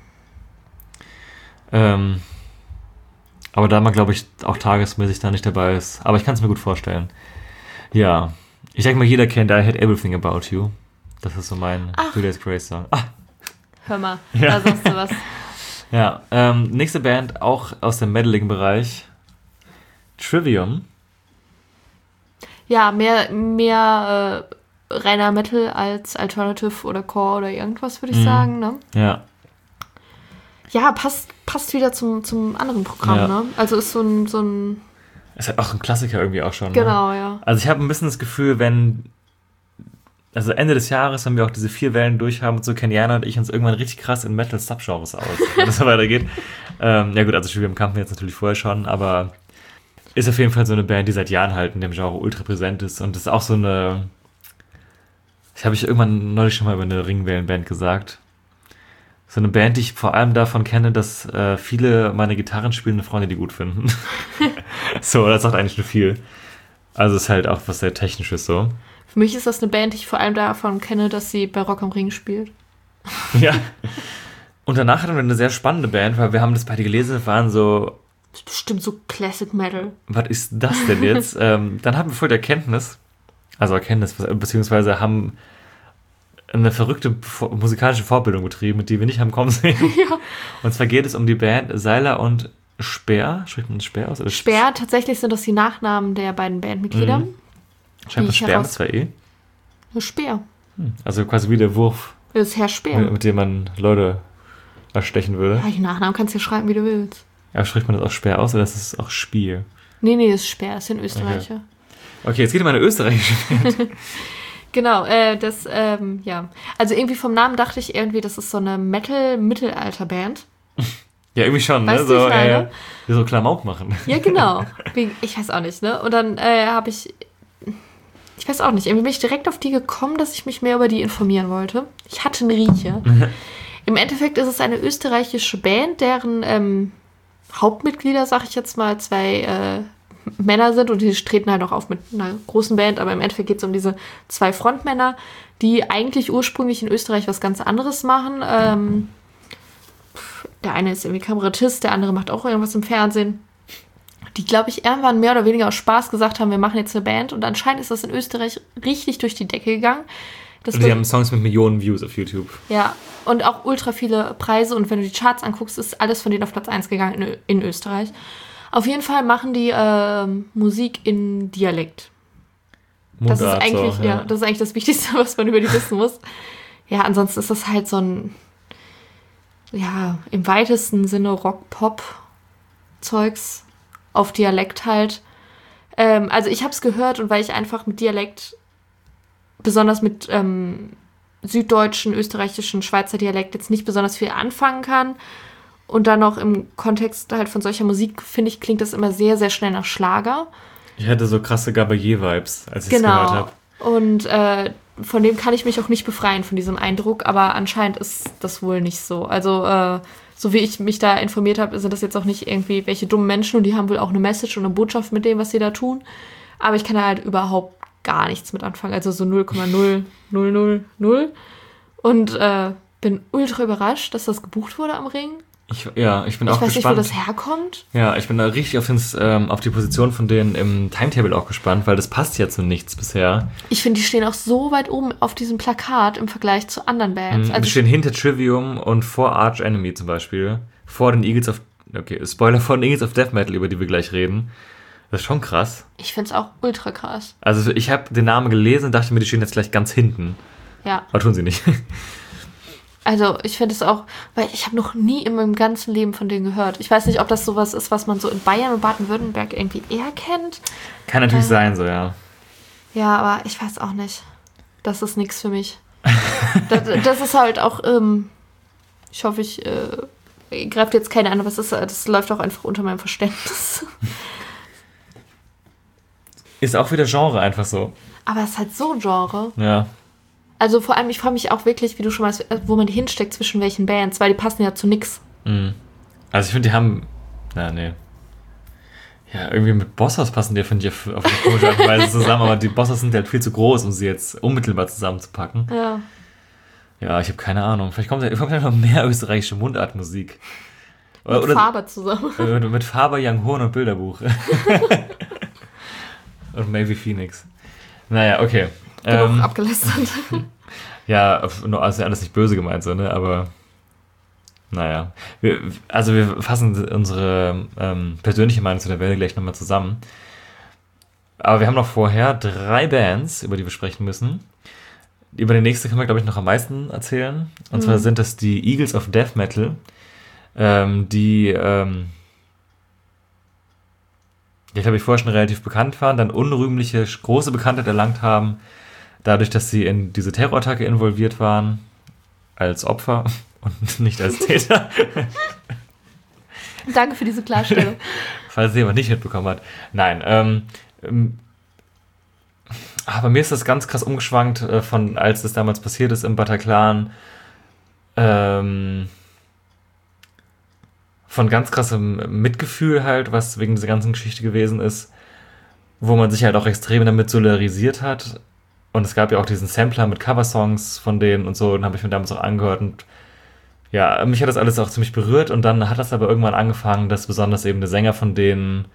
Aber da man, glaube ich, auch tagesmäßig da nicht dabei ist. Aber ich kann es mir gut vorstellen. Ja. Ich denke mal, jeder kennt I Hate Everything About You. Das ist so mein Three Days Grace Song. Hör mal, da sagst du was. Ja. Nächste Band, auch aus dem Medaling-Bereich. Trivium. Ja, mehr reiner Metal als Alternative oder Core oder irgendwas, würde ich sagen, ne? Ja. Ja, passt wieder zum anderen Programm, ne? Also ist so ein... Ist halt auch ein Klassiker irgendwie auch schon. Genau, ne? Ja. Also ich habe ein bisschen das Gefühl, also Ende des Jahres, wenn wir auch diese 4 Wellen durchhaben und so, kennen Jana und ich uns irgendwann richtig krass in Metal-Subgenres aus, wenn das so weitergeht. Ja gut, also Trivium kannten wir jetzt natürlich vorher schon, aber ist auf jeden Fall so eine Band, die seit Jahren halt in dem Genre ultra präsent ist und das ist auch so eine... Das habe ich irgendwann neulich schon mal über eine Ringwellenband gesagt. So eine Band, die ich vor allem davon kenne, dass viele meine Gitarren spielende Freunde die gut finden. So, das sagt eigentlich schon viel. Also ist halt auch was sehr Technisches so. Für mich ist das eine Band, die ich vor allem davon kenne, dass sie bei Rock am Ring spielt. Ja. Und danach hatten wir eine sehr spannende Band, weil wir haben das beide gelesen, waren so... Das ist bestimmt so Classic Metal. Was ist das denn jetzt? Dann haben wir voll die Erkenntnis, beziehungsweise haben eine verrückte musikalische Vorbildung betrieben, mit die wir nicht haben kommen sehen. Ja. Und zwar geht es um die Band Seiler und Speer. Spricht man Speer aus? Oder Speer, tatsächlich sind das die Nachnamen der beiden Bandmitglieder. Schreibt man Speer mit 2 E? Speer. Also quasi wie der Wurf. Das ist Herr Speer. Mit dem man Leute erstechen würde. Ja, die Nachnamen kannst du ja schreiben, wie du willst. Ja, spricht man das auch Speer aus oder ist das auch Spiel? Nee, das ist Speer, das sind Österreicher. Okay, jetzt geht um eine österreichische Band. Genau, ja. Also irgendwie vom Namen dachte ich irgendwie, das ist so eine Metal-Mittelalter-Band. Ja, irgendwie schon, weißt ne? So, wie so Klamauk machen. Ja, genau. Ich weiß auch nicht, ne? Und dann habe ich weiß auch nicht, irgendwie bin ich direkt auf die gekommen, dass ich mich mehr über die informieren wollte. Ich hatte einen Riecher. Im Endeffekt ist es eine österreichische Band, deren Hauptmitglieder, sag ich jetzt mal, 2 Männer sind und die treten halt auch auf mit einer großen Band, aber im Endeffekt geht es um diese 2 Frontmänner, die eigentlich ursprünglich in Österreich was ganz anderes machen. Der eine ist irgendwie Kabarettist, der andere macht auch irgendwas im Fernsehen. Die, glaube ich, irgendwann mehr oder weniger aus Spaß gesagt haben, wir machen jetzt eine Band und anscheinend ist das in Österreich richtig durch die Decke gegangen. Und die haben Songs mit Millionen Views auf YouTube. Ja, und auch ultra viele Preise und wenn du die Charts anguckst, ist alles von denen auf Platz 1 gegangen in Österreich. Auf jeden Fall machen die Musik in Dialekt. Das ist eigentlich, das ist eigentlich das Wichtigste, was man über die wissen muss. Ja, ansonsten ist das halt so ein, ja, im weitesten Sinne Rock-Pop-Zeugs auf Dialekt halt. Also ich habe es gehört und weil ich einfach mit Dialekt, besonders mit süddeutschen, österreichischen, Schweizer Dialekt jetzt nicht besonders viel anfangen kann. Und dann noch im Kontext halt von solcher Musik, finde ich, klingt das immer sehr, sehr schnell nach Schlager. Ich hatte so krasse Gabayé-Vibes, als ich es gehört habe. Und von dem kann ich mich auch nicht befreien, von diesem Eindruck. Aber anscheinend ist das wohl nicht so. Also, so wie ich mich da informiert habe, sind das jetzt auch nicht irgendwie welche dummen Menschen. Und die haben wohl auch eine Message und eine Botschaft mit dem, was sie da tun. Aber ich kann da halt überhaupt gar nichts mit anfangen. Also so 0,0000. Und bin ultra überrascht, dass das gebucht wurde am Ring. Ich bin auch gespannt. Ich weiß nicht, wo das herkommt. Ja, ich bin da richtig auf die Position von denen im Timetable auch gespannt, weil das passt ja zu nichts bisher. Ich finde, die stehen auch so weit oben auf diesem Plakat im Vergleich zu anderen Bands. Die stehen hinter Trivium und vor Arch Enemy zum Beispiel. Vor den Eagles of... Okay, Spoiler, vor den Eagles of Death Metal, über die wir gleich reden. Das ist schon krass. Ich finde es auch ultra krass. Also ich habe den Namen gelesen und dachte mir, die stehen jetzt gleich ganz hinten. Ja. Aber tun sie nicht. Also ich finde es auch, weil ich habe noch nie in meinem ganzen Leben von denen gehört. Ich weiß nicht, ob das sowas ist, was man so in Bayern und Baden-Württemberg irgendwie eher kennt. Kann natürlich sein, so, ja. Ja, aber ich weiß auch nicht. Das ist nichts für mich. Das ist halt auch, ich hoffe, ich greift jetzt keine an, aber das läuft auch einfach unter meinem Verständnis. Ist auch wieder Genre einfach so. Aber es ist halt so ein Genre. Ja. Also vor allem, ich frage mich auch wirklich, wie du schon weißt, wo man die hinsteckt zwischen welchen Bands, weil die passen ja zu nix. Also ich finde, die haben... Ja, nee. Ja, irgendwie mit Bosshaus passen die, finde ich, auf eine komische Art und Weise zusammen, aber die Bosshaus sind halt viel zu groß, um sie jetzt unmittelbar zusammenzupacken. Ja. Ja, ich habe keine Ahnung. Vielleicht kommt ja noch mehr österreichische Mundartmusik. Mit Faber zusammen. Mit Faber, Young Horn und Bilderbuch. Und Maybe Phoenix. Naja, okay. Abgelästert. Ja, also alles nicht böse gemeint, so, ne? Aber naja. Wir fassen unsere persönliche Meinung zu der Welle gleich nochmal zusammen. Aber wir haben noch vorher 3 Bands, über die wir sprechen müssen. Über die nächste können wir, glaube ich, noch am meisten erzählen. Und zwar sind das die Eagles of Death Metal, die glaube ich, vorher schon relativ bekannt waren, dann unrühmliche, große Bekanntheit erlangt haben, dadurch, dass sie in diese Terrorattacke involviert waren, als Opfer und nicht als Täter. Danke für diese Klarstellung. Falls sie jemand nicht mitbekommen hat. Nein, aber mir ist das ganz krass umgeschwankt, von als das damals passiert ist im Bataclan, von ganz krassem Mitgefühl halt, was wegen dieser ganzen Geschichte gewesen ist, wo man sich halt auch extrem damit solidarisiert hat. Und es gab ja auch diesen Sampler mit Coversongs von denen und so, den habe ich mir damals auch angehört und ja, mich hat das alles auch ziemlich berührt und dann hat das aber irgendwann angefangen, dass besonders eben der Sänger von denen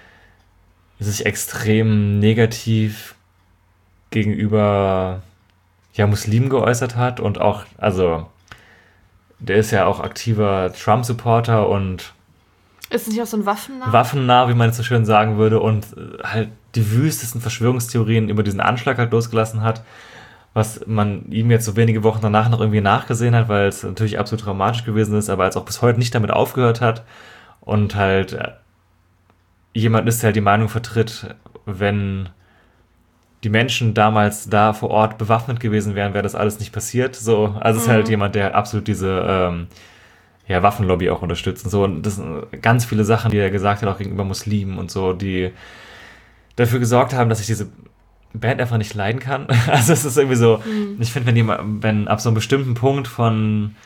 sich extrem negativ gegenüber Muslimen geäußert hat und auch, also der ist ja auch aktiver Trump-Supporter und ist es nicht auch so ein Waffennah? Waffennah, wie man es so schön sagen würde, und halt die wüstesten Verschwörungstheorien über diesen Anschlag halt losgelassen hat, was man ihm jetzt so wenige Wochen danach noch irgendwie nachgesehen hat, weil es natürlich absolut dramatisch gewesen ist, aber als auch bis heute nicht damit aufgehört hat und halt jemand ist, der halt die Meinung vertritt, wenn die Menschen damals da vor Ort bewaffnet gewesen wären, wäre das alles nicht passiert. So, also ist halt jemand, der absolut diese Waffenlobby auch unterstützt und so. Und das sind ganz viele Sachen, die er gesagt hat, auch gegenüber Muslimen und so, die dafür gesorgt haben, dass ich diese Band einfach nicht leiden kann. Also es ist irgendwie so, ich finde, wenn ab so einem bestimmten Punkt von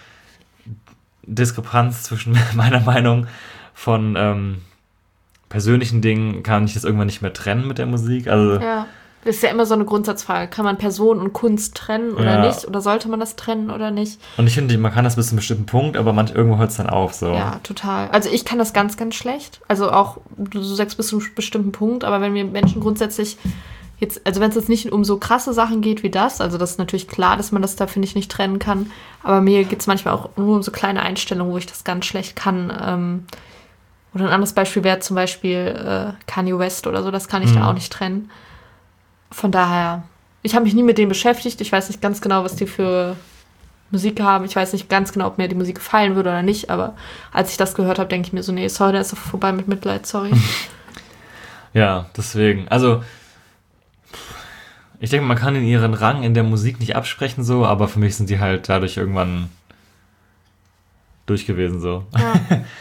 Diskrepanz zwischen meiner Meinung von persönlichen Dingen kann ich das irgendwann nicht mehr trennen mit der Musik. Also ja. Das ist ja immer so eine Grundsatzfrage. Kann man Person und Kunst trennen oder nicht? Oder sollte man das trennen oder nicht? Und ich finde, man kann das bis zu einem bestimmten Punkt, aber irgendwo hört es dann auf. So. Ja, total. Also ich kann das ganz, ganz schlecht. Also auch, du sagst bis zu einem bestimmten Punkt, aber wenn mir Menschen grundsätzlich jetzt, also wenn es jetzt nicht um so krasse Sachen geht wie das, also das ist natürlich klar, dass man das da, finde ich, nicht trennen kann, aber mir geht es manchmal auch nur um so kleine Einstellungen, wo ich das ganz schlecht kann. Oder ein anderes Beispiel wäre zum Beispiel Kanye West oder so, das kann ich da auch nicht trennen. Von daher, ich habe mich nie mit denen beschäftigt. Ich weiß nicht ganz genau, was die für Musik haben. Ich weiß nicht ganz genau, ob mir die Musik gefallen würde oder nicht. Aber als ich das gehört habe, denke ich mir so, nee, sorry, da ist doch vorbei mit Mitleid, sorry. Ja, deswegen. Also, ich denke, man kann ihren Rang in der Musik nicht absprechen so, aber für mich sind die halt dadurch irgendwann durch gewesen so. Ja.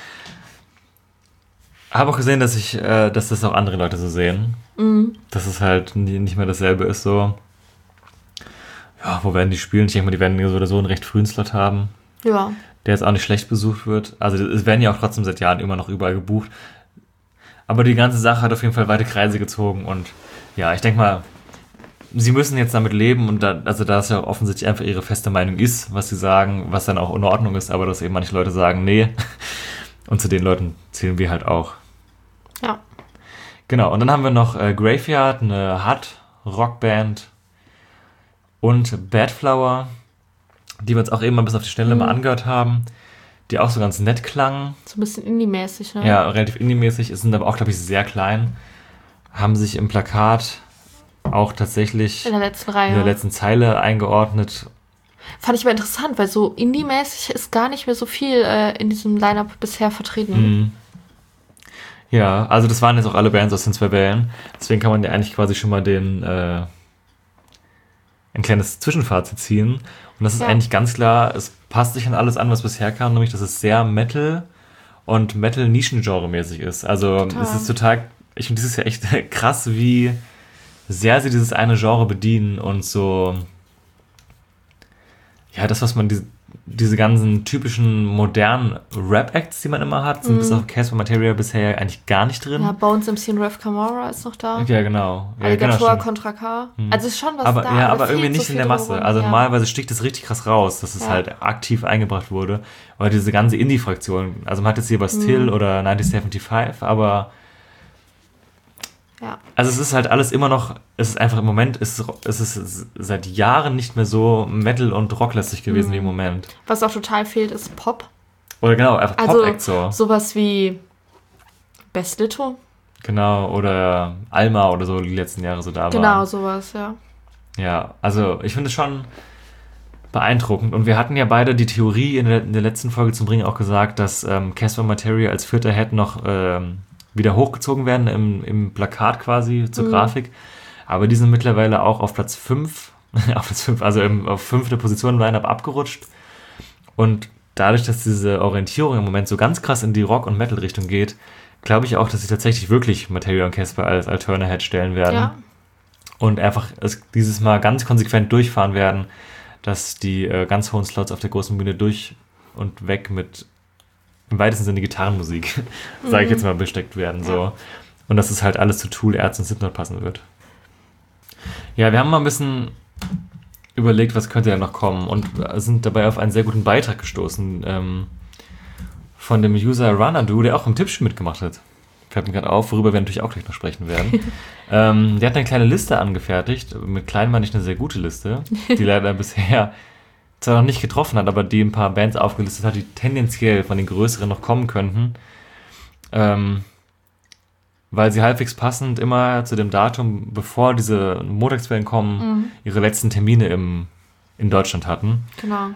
Habe auch gesehen, dass das auch andere Leute so sehen. Dass es halt nicht mehr dasselbe ist, so. Ja, wo werden die spielen? Ich denke mal, die werden so oder so einen recht frühen Slot haben. Ja. Der jetzt auch nicht schlecht besucht wird. Also es werden ja auch trotzdem seit Jahren immer noch überall gebucht. Aber die ganze Sache hat auf jeden Fall weite Kreise gezogen und ja, ich denke mal, sie müssen jetzt damit leben und da es ja offensichtlich einfach ihre feste Meinung ist, was sie sagen, was dann auch in Ordnung ist, aber dass eben manche Leute sagen, nee. Und zu den Leuten zählen wir halt auch. Ja. Genau, und dann haben wir noch Graveyard, eine Hard-Rock-Band und Badflower, die wir uns auch eben mal bis auf die Schnelle mal angehört haben, die auch so ganz nett klangen. So ein bisschen Indie-mäßig, ne? Ja, relativ Indie-mäßig, sind aber auch, glaube ich, sehr klein, haben sich im Plakat auch tatsächlich in der letzten Reihe, in der letzten Zeile eingeordnet. Fand ich aber interessant, weil so Indie-mäßig ist gar nicht mehr so viel in diesem Line-Up bisher vertreten. Ja, also das waren jetzt auch alle Bands aus den 2 Wellen. Deswegen kann man ja eigentlich quasi schon mal ein kleines Zwischenfazit ziehen. Und das ist eigentlich ganz klar, es passt sich an alles an, was bisher kam, nämlich dass es sehr Metal und Metal-Nischen-Genre-mäßig ist. Also es ist total, ich finde dieses Jahr echt krass, wie sehr sie dieses eine Genre bedienen und so, ja, das, was man, diese ganzen typischen modernen Rap-Acts, die man immer hat, sind bis auf Casper Materia bisher eigentlich gar nicht drin. Ja, Bones MC und Rev Camora ist noch da. Ja, genau. Ja, Alligator, Contra K. Also ist schon was aber, da. Ja, aber irgendwie nicht so in der Masse. drüber. Also normalerweise sticht es richtig krass raus, dass es halt aktiv eingebracht wurde. Aber diese ganze Indie-Fraktion, also man hat jetzt hier bei Still oder 1975, aber also es ist halt alles immer noch, es ist einfach im Moment, es ist seit Jahren nicht mehr so Metal- und Rocklastig gewesen wie im Moment. Was auch total fehlt, ist Pop. Oder genau, einfach Also Pop-Act so. Sowas wie Best Litto. Genau, oder Alma oder so, die letzten Jahre so da waren. Genau, sowas, ja. Ja, also ich finde es schon beeindruckend. Und wir hatten ja beide die Theorie in der letzten Folge zum Bringen auch gesagt, dass Casper Materia als 4. Head noch wieder hochgezogen werden im Plakat quasi zur Grafik. Aber die sind mittlerweile auch auf Platz 5, also auf 5. Position im Line-Up abgerutscht. Und dadurch, dass diese Orientierung im Moment so ganz krass in die Rock- und Metal-Richtung geht, glaube ich auch, dass sie tatsächlich wirklich Materia und Casper als Alternate Head stellen werden. Ja. Und einfach dieses Mal ganz konsequent durchfahren werden, dass die ganz hohen Slots auf der großen Bühne durch und weg mit im weitesten Sinne Gitarrenmusik, sage ich jetzt mal, besteckt werden. So. Und dass es halt alles zu Tool, Ärzte und Slipknot passen wird. Ja, wir haben mal ein bisschen überlegt, was könnte ja noch kommen und sind dabei auf einen sehr guten Beitrag gestoßen von dem User Runadu, der auch im Tippspiel mitgemacht hat. Fällt mir gerade auf, worüber wir natürlich auch gleich noch sprechen werden. Der hat eine kleine Liste angefertigt. Mit klein meine ich eine sehr gute Liste, die leider bisher zwar noch nicht getroffen hat, aber die ein paar Bands aufgelistet hat, die tendenziell von den größeren noch kommen könnten, weil sie halbwegs passend immer zu dem Datum, bevor diese Montagswellen kommen, ihre letzten Termine in Deutschland hatten. Genau.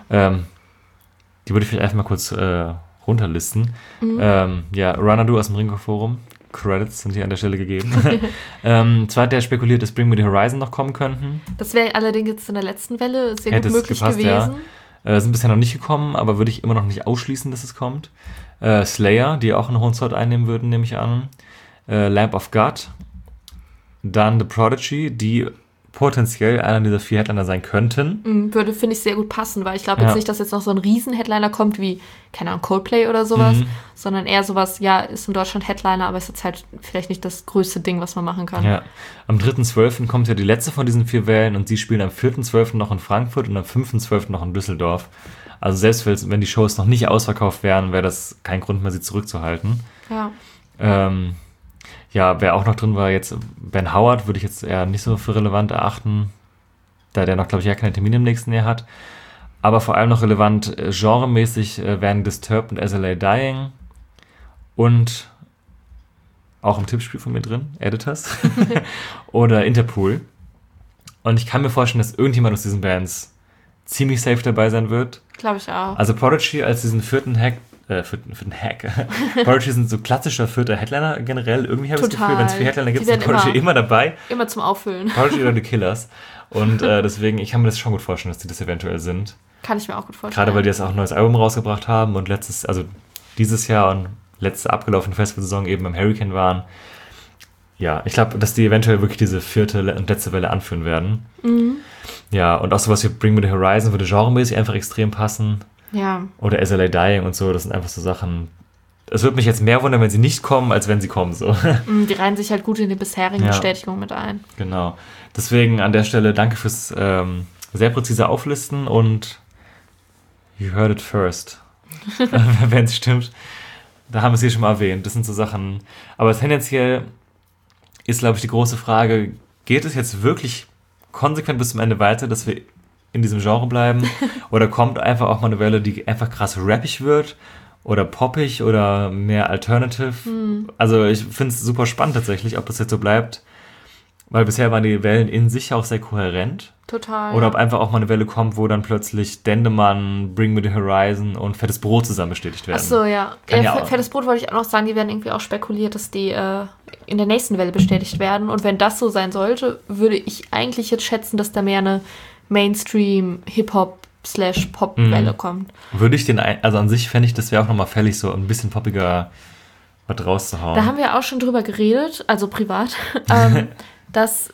Die würde ich vielleicht einfach mal kurz runterlisten. Ja, Runadu aus dem Ringo-Forum. Credits sind hier an der Stelle gegeben. Zwar hat der spekuliert, dass Bring Me The Horizon noch kommen könnten. Das wäre allerdings jetzt in der letzten Welle sehr gut möglich gepasst, gewesen. Ja. Sind bisher noch nicht gekommen, aber würde ich immer noch nicht ausschließen, dass es kommt. Slayer, die auch einen hohen Slot einnehmen würden, nehme ich an. Lamb of God. Dann The Prodigy, die potenziell einer dieser 4 Headliner sein könnten. Würde, finde ich, sehr gut passen, weil ich glaube jetzt nicht, dass jetzt noch so ein Riesen-Headliner kommt wie, keine Ahnung, Coldplay oder sowas, sondern eher sowas, ja, ist in Deutschland Headliner, aber ist jetzt halt vielleicht nicht das größte Ding, was man machen kann. Ja, am 3.12. kommt ja die letzte von diesen 4 Wellen und sie spielen am 4.12. noch in Frankfurt und am 5.12. noch in Düsseldorf. Also selbst wenn die Shows noch nicht ausverkauft wären, wäre das kein Grund mehr, sie zurückzuhalten. Ja. Ja, wer auch noch drin war, jetzt Ben Howard, würde ich jetzt eher nicht so für relevant erachten, da der noch, glaube ich, ja keine Termine im nächsten Jahr hat. Aber vor allem noch relevant genremäßig wären Disturbed und SLA Dying und auch im Tippspiel von mir drin, Editors oder Interpol. Und ich kann mir vorstellen, dass irgendjemand aus diesen Bands ziemlich safe dabei sein wird. Glaube ich auch. Also Prodigy als diesen 4. Hack. Prodigy sind so klassischer 4. Headliner generell. Irgendwie habe ich das Gefühl, wenn es 4 Headliner gibt, sind Prodigy immer dabei. Immer zum Auffüllen. Prodigy oder The Killers. Und deswegen, ich kann mir das schon gut vorstellen, dass die das eventuell sind. Kann ich mir auch gut vorstellen. Gerade weil die jetzt auch ein neues Album rausgebracht haben und dieses Jahr und letzte abgelaufene Festivalsaison eben beim Hurricane waren. Ja, ich glaube, dass die eventuell wirklich diese 4. und letzte Welle anführen werden. Ja, und auch sowas wie Bring Me The Horizon würde genremäßig einfach extrem passen. Ja. Oder SLA Dying und so, das sind einfach so Sachen. Es würde mich jetzt mehr wundern, wenn sie nicht kommen, als wenn sie kommen. So. Die reihen sich halt gut in die bisherigen Bestätigungen mit ein. Genau. Deswegen an der Stelle danke fürs sehr präzise Auflisten und you heard it first. Wenn es stimmt. Da haben wir es hier schon mal erwähnt. Das sind so Sachen. Aber tendenziell ist, glaube ich, die große Frage, geht es jetzt wirklich konsequent bis zum Ende weiter, dass wir in diesem Genre bleiben? Oder kommt einfach auch mal eine Welle, die einfach krass rappig wird oder poppig oder mehr alternative? Also ich finde es super spannend tatsächlich, ob das jetzt so bleibt, weil bisher waren die Wellen in sich auch sehr kohärent total. Oder ob einfach auch mal eine Welle kommt, wo dann plötzlich Dendemann, Bring Me the Horizon und Fettes Brot zusammen bestätigt werden. Achso, ja. Fettes Brot wollte ich auch noch sagen, die werden irgendwie auch spekuliert, dass die in der nächsten Welle bestätigt werden. Und wenn das so sein sollte, würde ich eigentlich jetzt schätzen, dass da mehr eine Mainstream-Hip-Hop/Pop-Welle kommt. Würde ich also an sich fände ich, das wäre auch nochmal fällig, so ein bisschen poppiger was rauszuhauen. Da haben wir auch schon drüber geredet, also privat, dass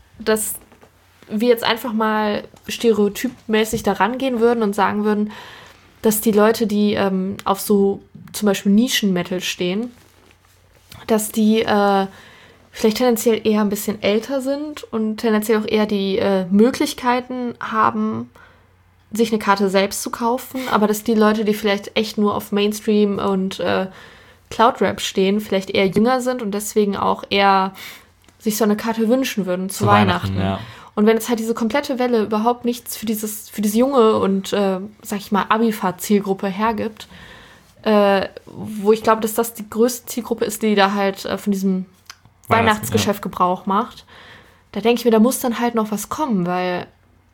wir jetzt einfach mal stereotypmäßig da rangehen würden und sagen würden, dass die Leute, die auf so zum Beispiel Nischen-Metal stehen, dass die vielleicht tendenziell eher ein bisschen älter sind und tendenziell auch eher die Möglichkeiten haben, sich eine Karte selbst zu kaufen, aber dass die Leute, die vielleicht echt nur auf Mainstream und Cloud-Rap stehen, vielleicht eher jünger sind und deswegen auch eher sich so eine Karte wünschen würden zu Weihnachten. Ja. Und wenn jetzt halt diese komplette Welle überhaupt nichts für diese junge und, sag ich mal, Abifahrt-Zielgruppe hergibt, wo ich glaube, dass das die größte Zielgruppe ist, die da halt von diesem Weihnachtsgeschäft Gebrauch macht, da denke ich mir, da muss dann halt noch was kommen, weil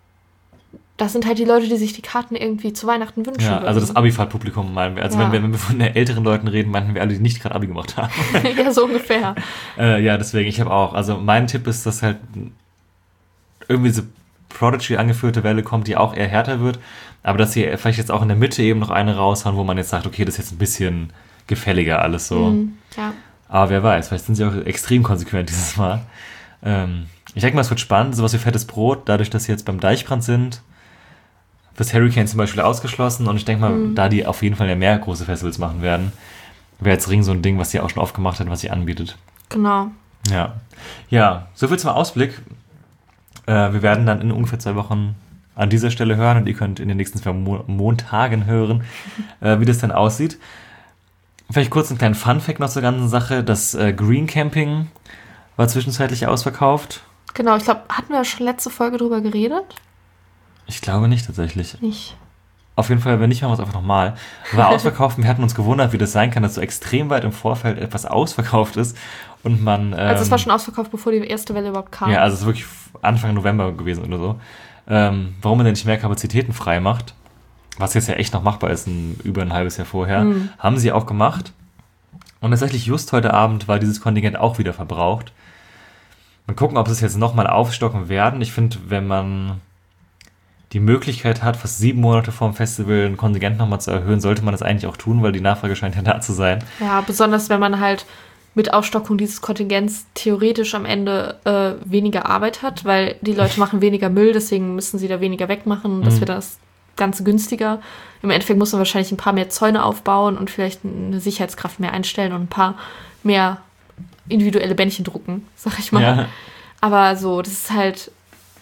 das sind halt die Leute, die sich die Karten irgendwie zu Weihnachten wünschen würden. Also das Abifahrt-Publikum meinen wir. Also wenn wir von den älteren Leuten reden, meinten wir alle, die nicht gerade Abi gemacht haben. Ja, so ungefähr. Ja, deswegen, ich habe auch. Also mein Tipp ist, dass halt irgendwie diese Prodigy angeführte Welle kommt, die auch eher härter wird, aber dass sie vielleicht jetzt auch in der Mitte eben noch eine raushauen, wo man jetzt sagt, okay, das ist jetzt ein bisschen gefälliger alles so. Ja. Aber wer weiß, vielleicht sind sie auch extrem konsequent dieses Mal. Ich denke mal, es wird spannend, sowas wie Fettes Brot, dadurch, dass sie jetzt beim Deichbrand sind, das Hurricane zum Beispiel ausgeschlossen und ich denke mal, da die auf jeden Fall mehr große Festivals machen werden, wäre jetzt Ring so ein Ding, was sie auch schon aufgemacht hat, was sie anbietet. Genau. Ja, soviel zum Ausblick. Wir werden dann in ungefähr 2 Wochen an dieser Stelle hören und ihr könnt in den nächsten 2 Montagen hören, wie das dann aussieht. Vielleicht kurz einen kleinen Fun-Fact noch zur ganzen Sache. Das Green Camping war zwischenzeitlich ausverkauft. Genau, ich glaube, hatten wir schon letzte Folge drüber geredet? Ich glaube nicht, tatsächlich. Nicht. Auf jeden Fall, wenn nicht, machen wir es einfach nochmal. War ausverkauft und wir hatten uns gewundert, wie das sein kann, dass so extrem weit im Vorfeld etwas ausverkauft ist und man... also es war schon ausverkauft, bevor die erste Welle überhaupt kam. Ja, also es ist wirklich Anfang November gewesen oder so. Warum man denn nicht mehr Kapazitäten frei macht, was jetzt ja echt noch machbar ist, über ein halbes Jahr vorher, haben sie auch gemacht. Und tatsächlich just heute Abend war dieses Kontingent auch wieder verbraucht. Mal gucken, ob sie es jetzt nochmal aufstocken werden. Ich finde, wenn man die Möglichkeit hat, fast 7 Monate vor dem Festival ein Kontingent nochmal zu erhöhen, sollte man das eigentlich auch tun, weil die Nachfrage scheint ja da zu sein. Ja, besonders wenn man halt mit Aufstockung dieses Kontingents theoretisch am Ende weniger Arbeit hat, weil die Leute machen weniger Müll, deswegen müssen sie da weniger wegmachen, das wird das Ganze günstiger. Im Endeffekt muss man wahrscheinlich ein paar mehr Zäune aufbauen und vielleicht eine Sicherheitskraft mehr einstellen und ein paar mehr individuelle Bändchen drucken, sag ich mal. Ja. Aber so, das ist halt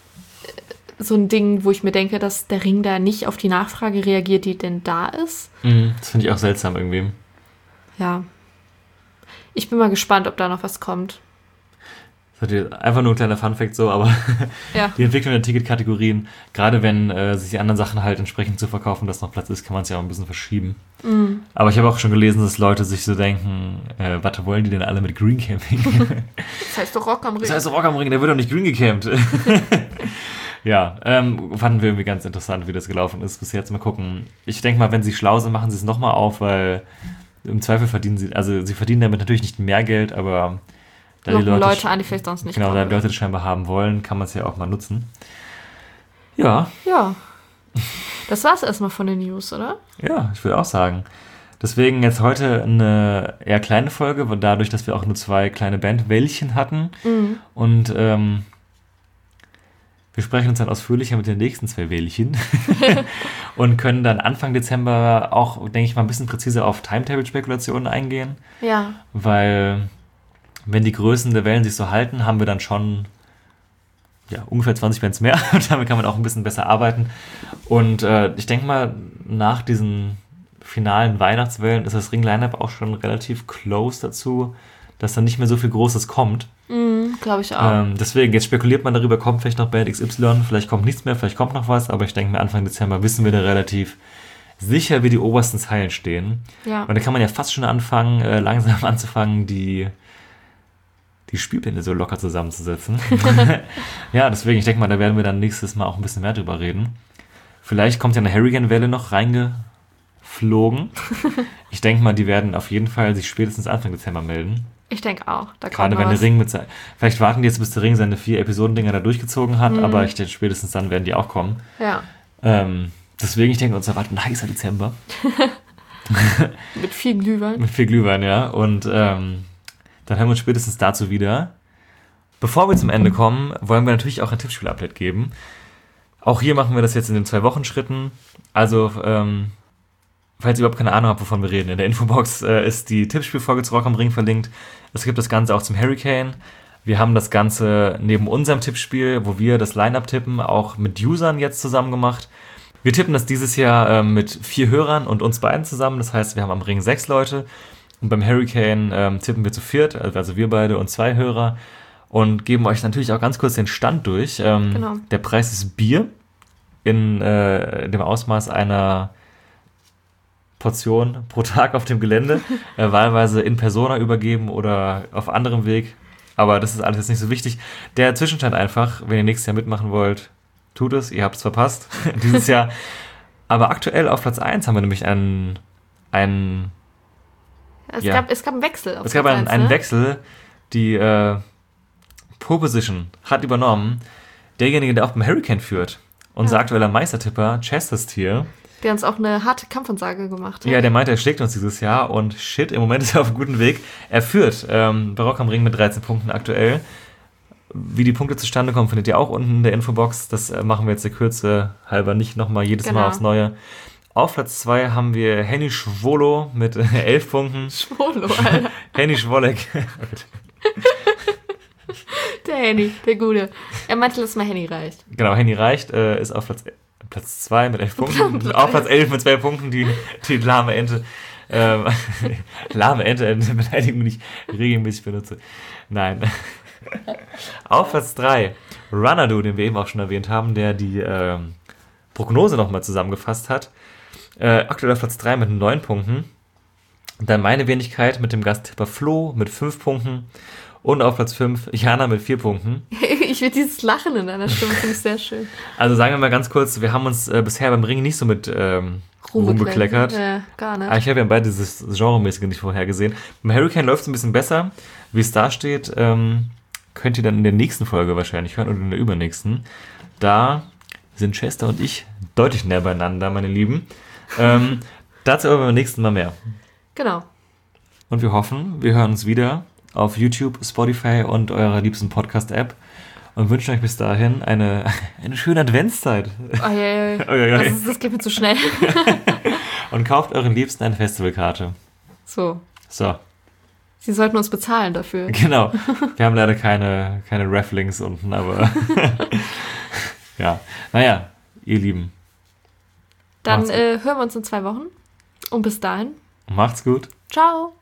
so ein Ding, wo ich mir denke, dass der Ring da nicht auf die Nachfrage reagiert, die denn da ist. Das finde ich auch seltsam irgendwie. Ja. Ich bin mal gespannt, ob da noch was kommt. Das ist einfach nur ein kleiner Funfact so, aber die Entwicklung der Ticketkategorien, gerade wenn sich die anderen Sachen halt entsprechend zu verkaufen, dass noch Platz ist, kann man es ja auch ein bisschen verschieben. Aber ich habe auch schon gelesen, dass Leute sich so denken, was wollen die denn alle mit Green Camping? Das heißt doch Rock am Ring. Das heißt doch Rock am Ring, der wird doch nicht green gecampt. Ja, fanden wir irgendwie ganz interessant, wie das gelaufen ist bis jetzt. Mal gucken. Ich denke mal, wenn sie schlau sind, machen sie es nochmal auf, weil im Zweifel verdienen sie verdienen damit natürlich nicht mehr Geld, aber da die Leute an, die vielleicht sonst nicht genau, da die Leute das scheinbar haben wollen, kann man es ja auch mal nutzen. Ja. Ja. Das war's erstmal von den News, oder? Ja, ich würde auch sagen. Deswegen jetzt heute eine eher kleine Folge, dadurch, dass wir auch nur 2 kleine Bandwäldchen hatten. Und wir sprechen uns dann ausführlicher mit den nächsten 2 Wählchen und können dann Anfang Dezember auch, denke ich mal, ein bisschen präziser auf Timetable-Spekulationen eingehen. Ja. Weil, wenn die Größen der Wellen sich so halten, haben wir dann schon ungefähr 20 Bands mehr. Und damit kann man auch ein bisschen besser arbeiten. Und ich denke mal, nach diesen finalen Weihnachtswellen ist das Ring-Line-Up auch schon relativ close dazu, dass dann nicht mehr so viel Großes kommt. Glaube ich auch. Deswegen, jetzt spekuliert man darüber, kommt vielleicht noch Band XY, vielleicht kommt nichts mehr, vielleicht kommt noch was, aber ich denke mir, Anfang Dezember wissen wir da relativ sicher, wie die obersten Zeilen stehen. Ja. Und da kann man ja fast schon anfangen, langsam anzufangen, die die Spielpläne so locker zusammenzusetzen. Ja, deswegen, ich denke mal, da werden wir dann nächstes Mal auch ein bisschen mehr drüber reden. Vielleicht kommt ja eine Hurricane-Welle noch reingeflogen. Ich denke mal, die werden auf jeden Fall sich spätestens Anfang Dezember melden. Ich denke auch. Da gerade wenn der Ring vielleicht warten die jetzt, bis der Ring seine 4 Episodendinger da durchgezogen hat, aber ich denke, spätestens dann werden die auch kommen. Ja. Deswegen, ich denke, uns erwartet ein heißer Dezember. Mit viel Glühwein. Mit viel Glühwein, ja. Und dann hören wir uns spätestens dazu wieder. Bevor wir zum Ende kommen, wollen wir natürlich auch ein Tippspiel-Update geben. Auch hier machen wir das jetzt in den 2-Wochen-Schritten. Also, falls ihr überhaupt keine Ahnung habt, wovon wir reden, in der Infobox ist die Tippspielfolge zu Rock am Ring verlinkt. Es gibt das Ganze auch zum Hurricane. Wir haben das Ganze neben unserem Tippspiel, wo wir das Line-Up tippen, auch mit Usern jetzt zusammen gemacht. Wir tippen das dieses Jahr mit 4 Hörern und uns beiden zusammen. Das heißt, wir haben am Ring 6 Leute. Und beim Hurricane tippen wir zu 4, also wir beide und 2 Hörer. Und geben euch natürlich auch ganz kurz den Stand durch. Genau. Der Preis ist Bier in dem Ausmaß einer Portion pro Tag auf dem Gelände, wahlweise in Persona übergeben oder auf anderem Weg. Aber das ist alles jetzt nicht so wichtig. Der Zwischenstand einfach, wenn ihr nächstes Jahr mitmachen wollt, tut es. Ihr habt es verpasst dieses Jahr. Aber aktuell auf Platz 1 haben wir nämlich Es gab einen Wechsel. Es gab einen Wechsel. Die Pole Position hat übernommen derjenige, der auch beim Hurricane führt. Unser aktueller Meistertipper, Chester Steer. Der uns auch eine harte Kampfansage gemacht hat. Ja, der meinte, er schlägt uns dieses Jahr und shit, im Moment ist er auf einem guten Weg. Er führt bei Rock am Ring mit 13 Punkten aktuell. Wie die Punkte zustande kommen, findet ihr auch unten in der Infobox. Das machen wir jetzt der Kürze halber nicht nochmal jedes Mal aufs Neue. Auf Platz 2 haben wir Henny Schwolo mit 11 Punkten. Schwolo, Alter. Henny Schwolek. Der Henny, der Gute. Er meinte, dass mal Henny reicht. Genau, Henny reicht, ist auf Platz 2 mit 11 Punkten. Auf Platz 11 mit 2 Punkten, die lahme Ente. Lahme Ente, eine Beleidigung, die ich regelmäßig benutze. Nein. Auf Platz 3, Runadu, den wir eben auch schon erwähnt haben, der die Prognose nochmal zusammengefasst hat. Aktuell auf Platz 3 mit 9 Punkten. Dann meine Wenigkeit mit dem Gasttipper Flo mit 5 Punkten. Und auf Platz 5 Jana mit 4 Punkten. Ich will dieses Lachen in deiner Stimme, finde ich sehr schön. Also sagen wir mal ganz kurz, wir haben uns bisher beim Ring nicht so mit Ruhm bekleckert. Ja, gar nicht. Aber ich habe ja beide dieses Genremäßige nicht vorhergesehen. Beim Hurricane läuft es ein bisschen besser. Wie es da steht, könnt ihr dann in der nächsten Folge wahrscheinlich hören oder in der übernächsten. Da sind Chester und ich deutlich näher beieinander, meine Lieben. Dazu aber beim nächsten Mal mehr. Genau. Und wir hoffen, wir hören uns wieder auf YouTube, Spotify und eurer liebsten Podcast-App und wünschen euch bis dahin eine schöne Adventszeit. Das geht mir zu schnell. Und kauft euren Liebsten eine Festivalkarte. So. Sie sollten uns bezahlen dafür. Genau. Wir haben leider keine Rafflinks unten, aber ja. Naja, ihr Lieben. Dann hören wir uns in 2 Wochen. Und bis dahin. Macht's gut. Ciao.